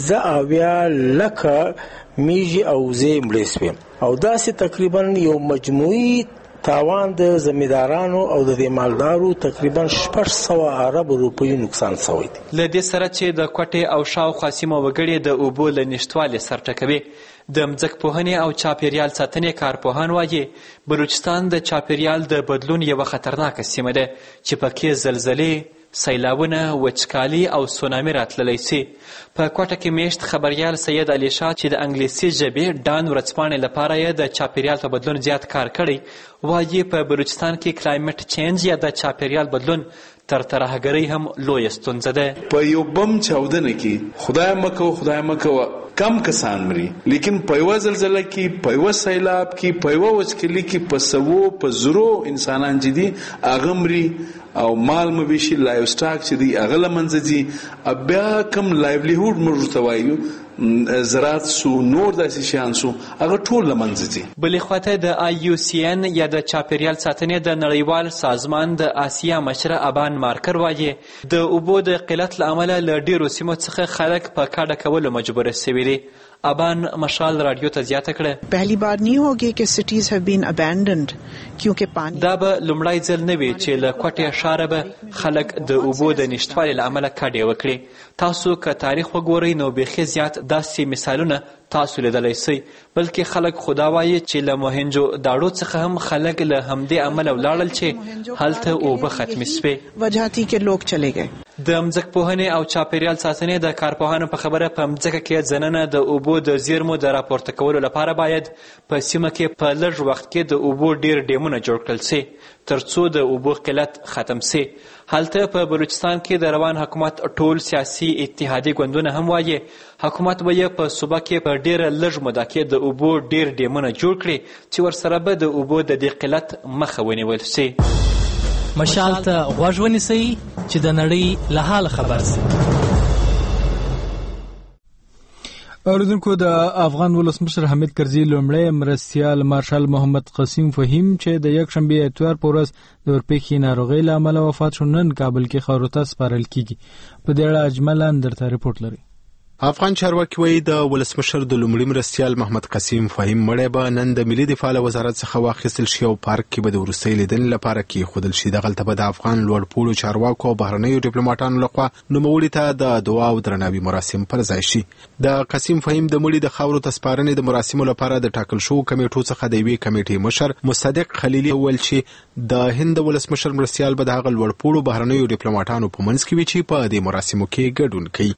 15 لکه میجی او زې مړې شوې او داسې تقریبا یو مجموعي تاوان د زمیندارانو او د مالدارو تقریبا 600 ارب روپیو نقصان شوی دی. له دې سره چې د کوټې او شاوخوا سیمو وګړي د اوبو له نشتوالي سر ټکوي د مځکپوهنې او چاپیریال ساتنې کارپوهان وایي بلوچستان د چاپیریال د بدلون یوه خطرناکه سیمه ده چې پکې زلزلې سیلابونه وچکالي او سونامي راتللی سي. په کوټه کې میشت خبریال سید علي شاه چې د انګلیسي ژبې ډان ورځپاڼې لپاره یې د چاپیریال په بدلون زیات کار کړی وایي په بلوچستان کې کلایمټ چینج یا د چاپیریال بدلون تر ترهګرۍ هم لویه ستونزه ده. په یو بم چاودنه کې خدای مکوه کم کسان مري لیکن په یو زلزلہ کې په یو سیلاب کې په یو وچکالي کې په سوو په زرو انسانان جدي اغمري او مال مویشي لایف سټاک چې دی اغه لمنځي بیا کم لایولیهود مرته وایو زراعت سو نور داسې شیان سو هغه ټول لمنځي. بلې خواته د IUCN یا د چاپیریال ساتنې د نړیوال سازمان د آسیا مشره ابان مارکر وایي د اوبو د قلت له امله له ډیرو سیمو څخه خلک په کډه کولو مجبور شوي دي. ابان مشال راډیو ته زیاته کړه پہلی بار نہیں ہوگی کہ cities have been abandoned کیونکہ پانی دا به لومړی ځل نه وي چې له کوټې ښاره به خلک د اوبو د نشتوالي له امله کډې وکړي. تاسو که تاریخ وګورئ نو بیخي زیات داسې مثالونه تاسو لیدلی سئ بلکې خلک خدا وایي چې له موهنجو داړو څخه هم خلک له همدې امله ولاړل چې هلته اوبه ختمې سوې وجہ تھی کہ لوگ چلے گئے. د مځکپوهنې او چاپیریال ساتنې د کارپوهانو په خبره په مځکه کې ځننه د اوبو د زیرمو د راپورته کولو لپاره باید په سیمه کې په لږ وخت کې د اوبو ډیر ډیمونه جوړ کړل سي ترڅو د اوبو قلت ختم سي. هلته په بلوچستان کې د روان حکومت ټول سیاسي اتحادي ګوندونه هم وایي حکومت به یې په صوبه کې په ډیره لږ موده کې د اوبو ډیر ډیمونه جوړ کړي چې ورسره به د اوبو د دې قلت مخه ونیول سي. مشال ته غوږ ونیسئ چې د نړۍ له حال خبر شي. اوریدونکو د افغان ولسمشر حامد کرزي لومړی مرستیال مارشال محمد قسیم فهیم چې د یک شنبه اتوار په ورځ د ورپېښې ناروغۍ له امله وفات شو نن کابل کې خاورو ته سپارل کیږي. په دې اړه اجملا درته رپورټ لري. افغان چارواکي وایي د ولسمشر د لومړي مرستیال محمد قسیم فهیم مړی به نن د ملي دفاع له وزارت څخه واخیستل شي او پارک کې به د وروستۍ لیدنې لپاره کېښودل شي. دغلته به د افغان لوړپوړو چارواکو او بهرنیو ډیپلوماټانو لخوا نوموړي ته د دعا او درناوي مراسم پر ځای شي. د قسیم فهیم د مړي د خاورو ته سپارنې د مراسمو لپاره د ټاکل شوو کمیټو څخه د یوې کمیټې مشر مصدق خلیلي وویل چې د هند ولسمشر مرستیال به د هغه لوړپوړو بهرنیو ډیپلوماټانو په منځ کې وي چې په دې مراسمو کې ګډون کوي.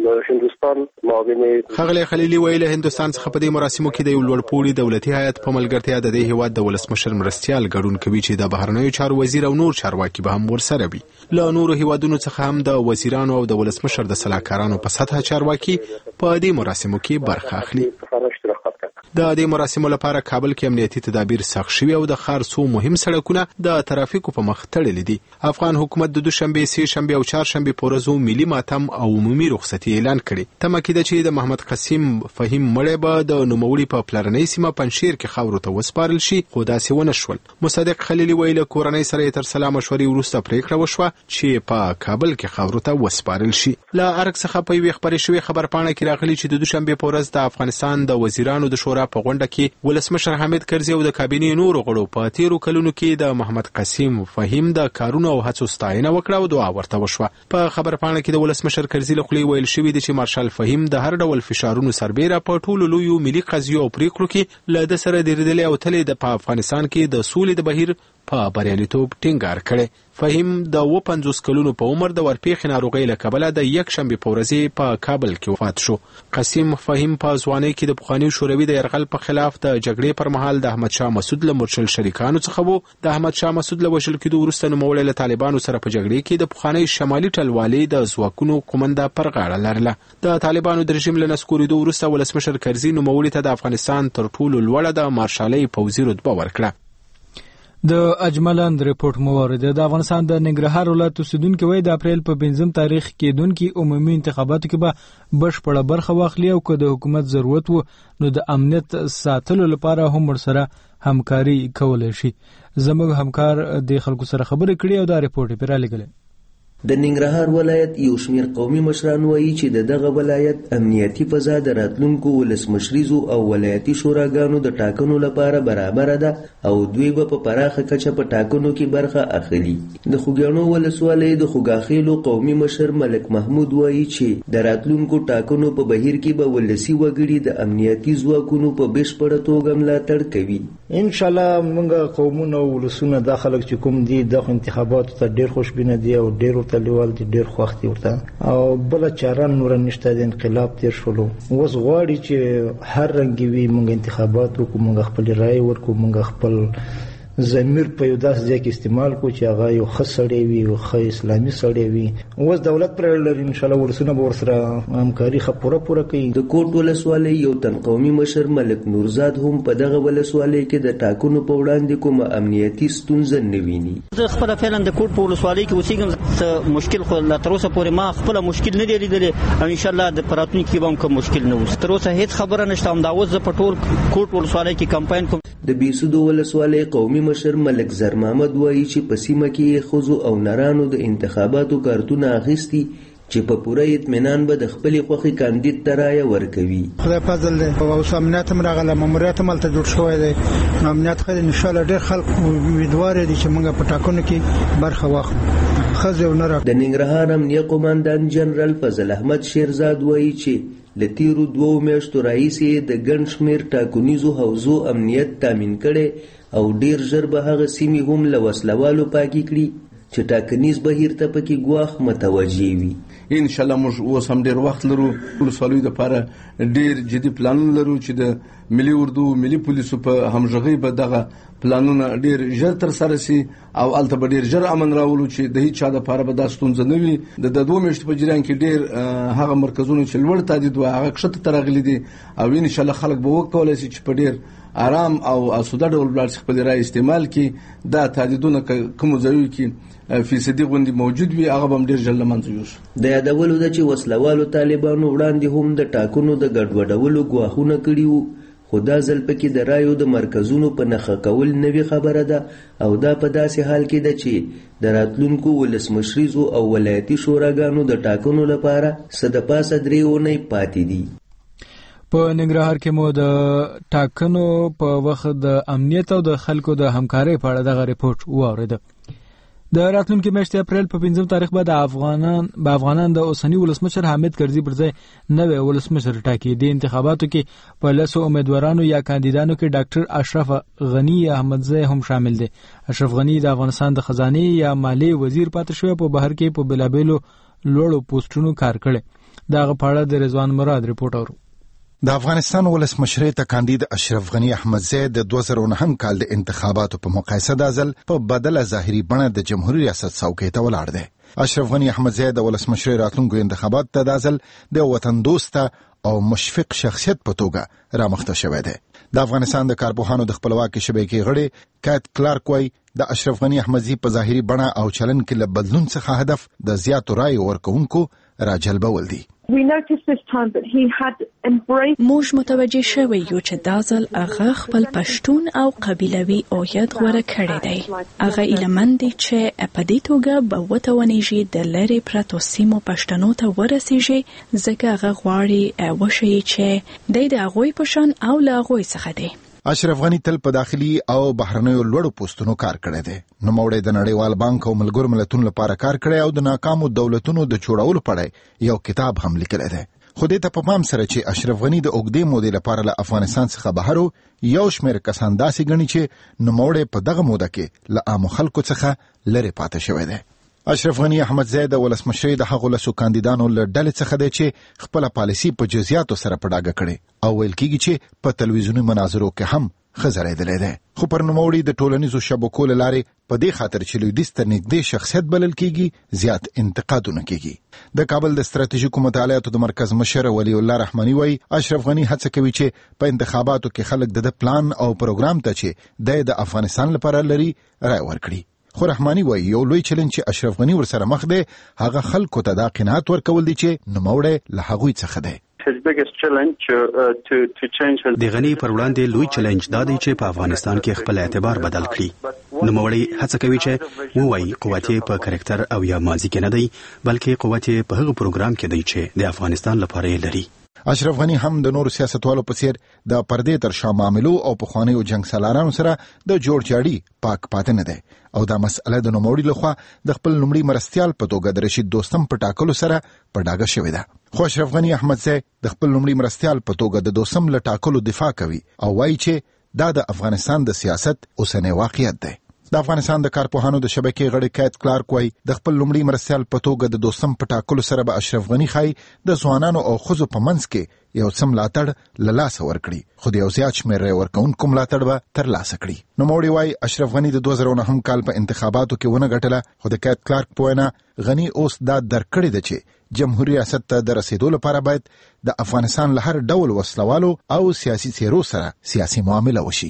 ښاغلی خلیلي ویل هندوستان څخه په دې مراسمو کې د یو لوړپوړي دولتي هیئت په ملګرتیا د دې هیواد د ولسمشر مرستیال ګډون کوي چې د بهرنیو چارو وزیر او نور چارواکي به هم ورسره وي. له نورو هیوادونو څخه هم د وزیرانو او د ولسمشر د سلاکارانو په سطحه چارواکي په دې مراسمو کې برخه اخلي. د دې مراسمو لپاره کابل کې امنیتي تدابیر سخت شوي او د ښار څو مهم سړکونه د ترافیکو په مخ تړلي دي. افغان حکومت د دوشنبه، سه شنبه او چهارشنبه په ورځو ملي ماتم او عمومي رخصتي اعلان کړي. تمه کېده چې د محمد قسیم فهیم مړی به د نوموړي په پلرنۍ سیمه پنجشیر کې خاورو ته وسپارل شي خو داسې ونه شول. مصدق خلیلي ویل کورنۍ سره تر سلا مشورې وروسته پریکړه وشوه چې په کابل کې خاورو ته وسپارل شي. له ارګ څخه په یوې خبرې شوې خبرپاڼه کې راغلي چې د دوشنبه په ورځ د افغانستان د وزیرانو د شورا په غونډه کې ولسمشر حامد کرزي او د کابینې نورو غړو په تیرو کلونو کې د محمد قسیم فهیم د کارونو او هڅو ستاینه وکړه او دعا ورته وشوه. په خبرپاڼه کې د ولسمشر کرزي له خولې ویل شوي دي چې مارشال فهیم د هر ډول فشارونو سربیره په ټولو لویو ملي قضیو او پریکړو کې له د سره درېدلې او تلې د په افغانستان کې د سولې د بهیر په بریالیتوب ټینګار کړی. فهیم د 50 کلونو په عمر د ورپېښې ناروغۍ له کبله د یک شنبې په ورځ په کابل کې وفات شو. قاسم فهیم په ځوانۍ کې د پخواني شوروي د یرغل په خلاف د جګړې پر مهال د احمد شاه مسعود له مرچل شریکانو څخه وو. د احمد شاه مسعود له وژل کېدو وروسته نوموړی له طالبانو سره په جګړې کې د پخواني شمالي ټلوالۍ د ځواکونو قومنده پر غاړه لرله. د طالبانو د رژیم له نسکورېدو وروسته ولسمشر کرزي نوموړي ته د افغانستان تر ټولو لوړه د مارشالۍ پوځي رتبه ورکړه. د اجملند ریپورت موارد د افغانستان د ننګرهار ولایت اوسیدونکو وایي د اپریل په 5 تاریخ کېدونکي عمومي انتخاباتو کې به بشپړه برخه واخلي او که د حکومت ضرورت وو نو د امنیت ساتلو لپاره هم ورسره همکاري کولی شي. زموږ همکار د خلکو سره خبرې کړې او دا ریپورت یې رالیږلی. د ننګرهار ولایت یو شمېر قومي مشران وایي چې دغه ولایت امنیتي فضا د راتلونکو ولسمشریزو او ولایتي شوراګانو د ټاکنو لپاره برابره ده او دوی به په پراخه کچه په ټاکنو کې برخه اخلي. د خوږیاڼو ولسوالۍ د خوږاخیلو قومي مشر ملک محمود وایي چې د راتلونکو ټاکنو په بهیر کې به ولسي وګړي د امنیتي ځواکونو په بشپړه توګه ملاتړ کوي. ان شاء الله موږ قومونه او ولسونه د خلک چې کوم دي د انتخاباتو ته ډیر خوشبینه دي او ډیر لیوال دي ډیر خوښ دي ورته او بل چاره نور نشته. د انقلاب تیر شولو اوس غواړي چې هر رنګ وي موږ انتخابات وکړو، موږ خپل رائے ورکړو، موږ خپل ضمیر په یو داس ځای کې استعمال کو چې هغه یو ښه سړی وي او ښه اسلامي سړی وي. اوس دولت پر لري ان شاء الله ورسونه به ورسره همکاري پوره کوي. د کوټ ولسوالۍ یو تن قومي مشر ملک نورزاد هم په دغه ولسوالۍ کې د ټاکنو په وړاندې کومه امنیتي ستونزه نه ویني. زه خپل فعلا د کوټ په ولسوالۍ کې اوسېږم، مشکل خو لا تر اوسه پورې ما خپل مشکل نه دی لیدلې او ان شاء الله د پراتونکو کې به کوم مشکل نه وي. تر اوسه هیڅ خبره نشته. هم دا اوس په ټول کوټ ولسوالۍ کې کمپاین کوم. د بیسودو ولسوالۍ قومي مشر ملک زر محمد وایي چې په سیمه کې ښځو او نرانو د انتخاباتو کارتونه اخیستي چې په پوره اطمینان به د خپلې خوښې کاندید ته رایه ورکوي. خدای فضل دی او امنیت هم راغلی، ماموریت هم هلته جوړ شوی دی. امنیت ښه دی، انشاءالله ډېر خلک امیدوار دي چې موږ په ټاکنو کې برخه واخلو، ښځې او نر. د ننګرهار امنیه قوماندان جنرال فضل احمد شیرزاد وایي چې لتیرو 2 میاشتو راهیسې د ګڼ شمېر ټاکنیزو حوزو امنیت تامین کړي او ډیر ژر به هغه سیمې هم له وسلوالو پاکې کړي چې ټاکنیز بهیر ته پکې ګواښ متوجه وي. ان شاء الله موږ اوس هم ډیر وخت لرو. ولسوالیو لپاره ډیر جدي پلانونه لرو چې د ملي اردو ملي پولیسو په همغږۍ به دغه پلانونه ډیر ژر تر سره شي او الته به ډیر ژر امن راولو چې د هیڅ چا لپاره به دا ستونزه نه وي. د 2 میاشتو په جریان کې ډیر هغه مرکزونه چې لوړ تعداد و هغه کښته ترغلي دي او ان شاء الله خلک به وکولای شي چې په ډیر آرام او اسوده ډول بلار خپل رائے استعمال کړي. دا تعدادونه کوم ځایو کې فیصدي غوندي موجود وي هغه هم ډیر ژر لمنځه یوسي. د یادولو د چې وسلوالو طالبانو وړاندې هم د ټاکنو د ګډوډولو ګواښونه کړي وو، خو دا ځل پکې د رایو د مرکزونو په نښه کول نوې خبره ده او دا په داسې حال کې ده چې د راتلونکو ولسمشریزو او ولایتي شوراګانو د ټاکنو لپاره څه د پاسه 3 اونۍ پاتې دي. په ننګرهار کې مو د ټاکنو په وخت د امنیت او د خلکو د همکارۍ په اړه دغه ریپورت واورېده. د راتلونکي میاشتې اپریل په 5 تاریخ به د افغانان د اوسنی ولسمشر حامد کرزي پر ځای نوی ولسمشر ټاکي. د انتخاباتو کې په 10 امیدوارانو یا کاندیدانو کې ډاکټر اشرف غنی احمدزی هم شامل دي. اشرف غنی د افغانستان د خزانه یا مالیې وزیر پاتې شوی، په بهر کې په بلابلو لوړو پوسټونو کار کړي. دغه په اړه د رضوان مراد ریپورت اورو. د افغانستان ولسمشر ته کاندید اشرف غنی احمدزی د 2009 کال د انتخاباتو په مقایسه د ځل په بدله ظاهري بڼه د جمهوریت ریاست څوکۍ ته ولاړ دی. اشرف غنی احمدزی د ولسمشر راتلونکو انتخابات ته د ځل د وطن دوست او مشفق شخصیت په توګه رامخته شوی دی. د افغانستان د کارپوهانو د خپلواکۍ شبکې غړي کیت کلارک وایي د اشرف غنی احمدزی په ظاهري بڼه او چلن کې له بدلون څخه هدف د زیاتو رای ورکوونکو راجلبول دي. موږ متوجه شوی یو چې دا ځل هغه خپل پښتون او قبیلوي هویت غوره کړی دی. هغه ایلمن دی چې په دې توګه به وتوانیږي د لرې پرتو سیمو پښتنو ته ورسیږي، ځکه هغه غواړي وښیي چې دی د هغوی په شان او له هغوی څخه دی. اشرف غنی تل په داخلي او بهرنیو لوړو پوسټونو کار کړی دی. نوموړی د نړیوال بانک او ملګرو ملتونو لپاره کار کړی او د ناکامو دولتونو د جوړولو په اړه یو کتاب هم لیکلی دی. خو دې ته په پام سره چې اشرف غنی د اوږدې مودې لپاره له افغانستان څخه بهر و، یو شمېر کسان داسې ګڼي چې نوموړی په دغه موده کې له عامو خلکو څخه لرې پاتې شوی دی. اشرف غنی احمدزی د ولسمشرۍ د هغو لسو کاندیدانو له ډلې څخه دی چې خپله پالیسي په جزیاتو سره په ډاګه کړې او ویل کېږي چې په تلویزیوني مناظرو کې هم ښه ځلېدلی دی. خو پر نوموړي د ټولنیزو شبکو له لارې په دې خاطر چې لویدیځ ته نږدې شخصیت بلل کېږي زیات انتقادونه کېږي. د کابل د ستراتیژیکو مطالعاتو د مرکز مشر ولی الله رحماني وایي اشرف غنی هڅه کوي چې په انتخاباتو کې خلک د پلان او پروګرام ته چې د افغانستان لپاره لري رای ورکړي. خو رحماني وایي یو لوی چلنج چې اشرف غنی ورسره مخ دی هغه خلکو ته دا قناعت ورکول دي چې نوموړی له هغوی څخه دی. د غنی پر وړاندې لوی چلنج دا دی چې په افغانستان کې خپل اعتبار بدل کړي. نوموړی هڅه کوي چې ووایي قوت یې په کرکټر او یا ماضي کې نه دی بلکې قوت یې په هغه پروګرام کې دی چې د افغانستان لپاره یې لري. اشرف غنی هم د نورو سیاستوالو په څیر د پردې تر شا معاملو او پخوانیو جنگ سالارانو سره د جوړ جاړي پاک پاتې نه دی او دا مسئله د نوموړي لخوا د خپل لومړي مرستیال په توګه د رشید دوستم په ټاکلو سره په ډاګه شوې ده. خو اشرف غنی احمدزی د خپل لومړي مرستیال په توګه د دوستم له ټاکلو دفاع کوي او وایي چې دا د افغانستان د سیاست اوسنی واقعیت دی. د افغانستان د کارپوهانو د شبکې غړي کیت کلارک وایي د خپل لومړي مرستیال په توګه د دوستم په ټاکلو سره به اشرف غنی ښایي د ځوانانو او ښځو په منځ کې یو څه ملاتړ له لاسه ورکړي خو د یو زیات شمېر رای ورکوونکو ملاتړ به ترلاسه کړي. نوموړي وایي اشرف غنی د 2009 کال په انتخاباتو کې ونه ګټله خو د کیت کلارک په وینا غنی اوس دا درک کړی ده چې جمهوریت ریاست ته د رسیدو لپاره باید د افغانستان له هر ډول وسلوالو او سیاسي څیرو سره سیاسي معامله وشي.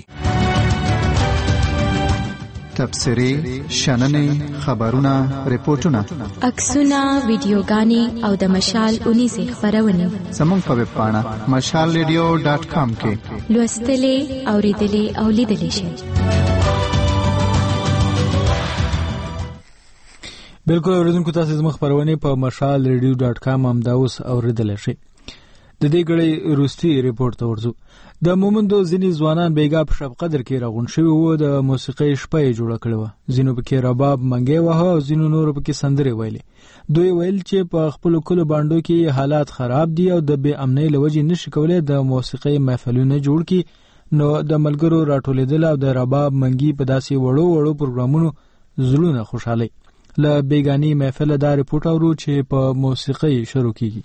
تبصرې، شننې، خبرونه، ریپورتونه، عکسونه، ویډیوګانې او د مشال اونیزې خپرونې زموږ په ویب پاڼه mashalradio.com کې لوستلې، اوریدلې او لیدلې شئ. بالکل اوریدونکو تاسو زموږ خپرونې په mashalradio.com هم دا اوس اوریدلې شئ. د دې غړي روستي ریپورت ته ورځو. د مومندو ځینې ځوانان بیګا په شب قدر کې راغون شوي وو. د موسیقۍ شپه یې جوړه کړې وه. ځینو پکې رباب منګی وهه او ځینو نورو پکې سندرې ویلې. دوی ویل چې په خپلو کلو بانډو کې حالات خراب دي او د بې امنۍ له وجې نشي کولی د موسیقۍ محفلونه جوړ کړي. نو د ملګرو راټولېدل او د رباب منګي په داسې وړو پروګرامونو زړونه خوشحالي. له بیګاني محفله دا ریپورت اورو چې په موسیقۍ شروع کیږي.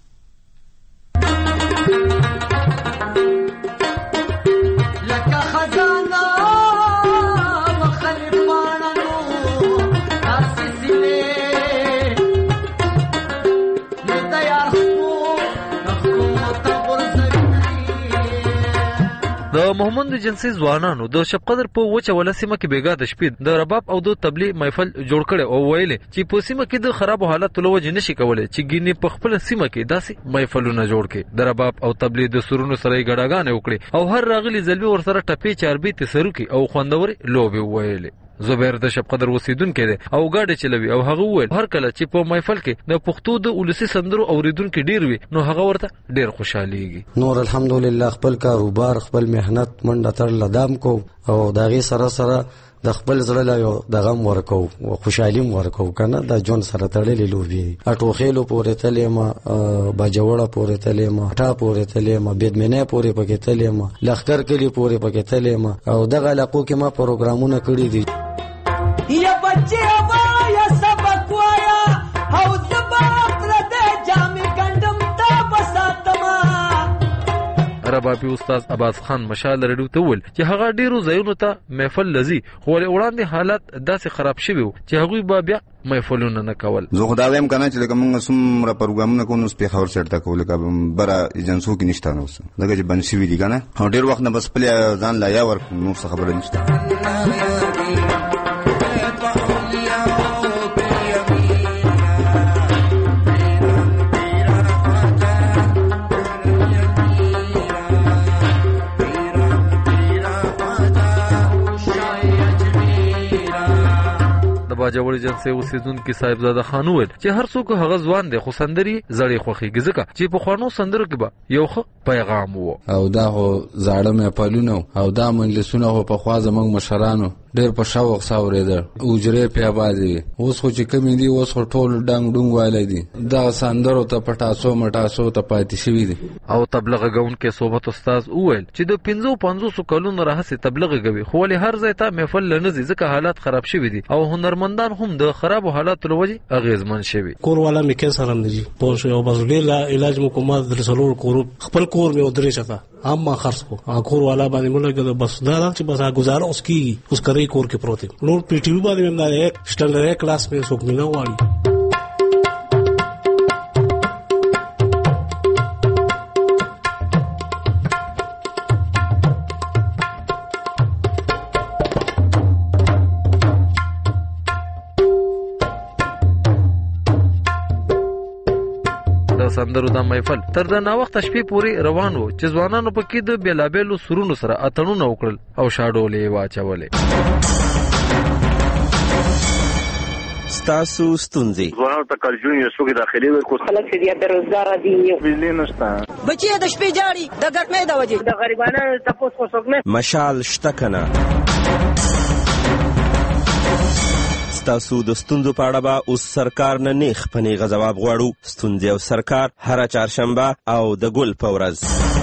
د محمد جنسي ځوانانو د شب قدر په وچه ولسمه کې بیګا د شپې د رباب او د تبلیغ محفل جوړ کړي او ویلي چې په سیمه کې د خراب حالت لوجه نشي کولای چې ګینه په خپل سیمه کې داسې محفلونه جوړ کړي. د رباب او تبلیغ د سرونو سره غډاګانې وکړي او هر راغلي زلبي ور سره ټپي چاربي تسرو کې او خوندوري لوبي ویلي. زبیر د شب قدر وسیدونکو دی او گاډي چلوي او هغه وویل هر کله چې په محفل کې د پښتو د ولسی سندرو اوریدونکو ډیر وي نو هغه ورته ډیر خوشاليږي. نور الحمدلله خپل کاروبار خپل مهنت منډه تر لدام کو او داغي سره د خپل زړه لا یو د غم ورکو او خوشحالي ورکو کنه د جون سره تړلې لوبي اټو خېلو پورې تلې ما باجوړه پورې تلې ما ټا پورې تلې ما بيدمنه پورې پکې تلې ما لخر کلی پورې پکې تلې ما او دغه علاقو کې ما پروګرامونه کړی دي. یا بچي وایا سبق وایا او زباب لده جامې ګندم تا بساتما. ربابي استاد عباس خان مشال رډو ته ول چې هغه ډیرو ځایونو ته محفل لذي خو وړاندې حالت داسې خراب شوی چې هغه به بیا محفلونه نه کول. زه خدای وایم کنه چې کوم سمره پروګرامونه کوو نو سپې خبر چرته کول کوم برا ایجنسو کې نشته نو دغه چې بنسي وی دي کنه هو ډیر وخت نه بس پلی ځان لا یا ور نو خبره نشته. باجوړ جنسي اوسیدونکو صاحبزاده خان وویل چې هر څوک هغه ځوان دی خو سندري زړې خوخيږي ځکه چې په خوانو سندرو کې به یو ښه پیغام وو او دا هو زاړه محفلونه او دا مجلسونه په خوا زمنګ مشرانو ډېر په شوق ساورېده اوجرې په آبادې اوس خو چې کمی دي اوس خو ټول ډنګ ډونګ والی دي دغه سندرو ته پټاسو مټاسو ته پاتې شوي دي. او تبلیغ کوونکي صحبت استاد وویل چې د 55 کلونو راهیسې تبلیغ کوي خو ولې هر ځای ته محفل نه ځي ځکه حالات خراب شوي دي او هنرمندان هم د خرابو حالاتو له وجې اغېزمن شوي. کور والا مې کینسر هم دی پوه شو او بس ډېر علاج مو کومه درې څلور کور خپل کور مې ودرې شته هم ما خرڅ کو کور والا باندې مونږ لګل بس دا چې بس گزاره اوس کیږي اوس کرے کور کې پروت نور پی ټي وی باندې مې نه یک سټانډرډ کلاس مې څوک نه واړي. سندرو دا محفل تر د ناوخته شپې پورې روان و چې ځوانانو پکې د بیلابیلو سرونو سره اتڼونه وکړل او شاډولې واچولې. ستاسو ستونزې ځوانانو ته کالجون یو څوک داخلي ورکو خلک چې بیا بیروزګار دي بجلی نشته بچي د شپې جاړي د ګرمۍ د وجې د غریبانو تاسو خو څوک نه مشال شته کنه. ستاسو د ستونزو په اړه به اوس سرکار نه نیغ په نیغه ځواب غواړو. ستونزې او سرکار هره چهارشنبه او د ګل په ورځ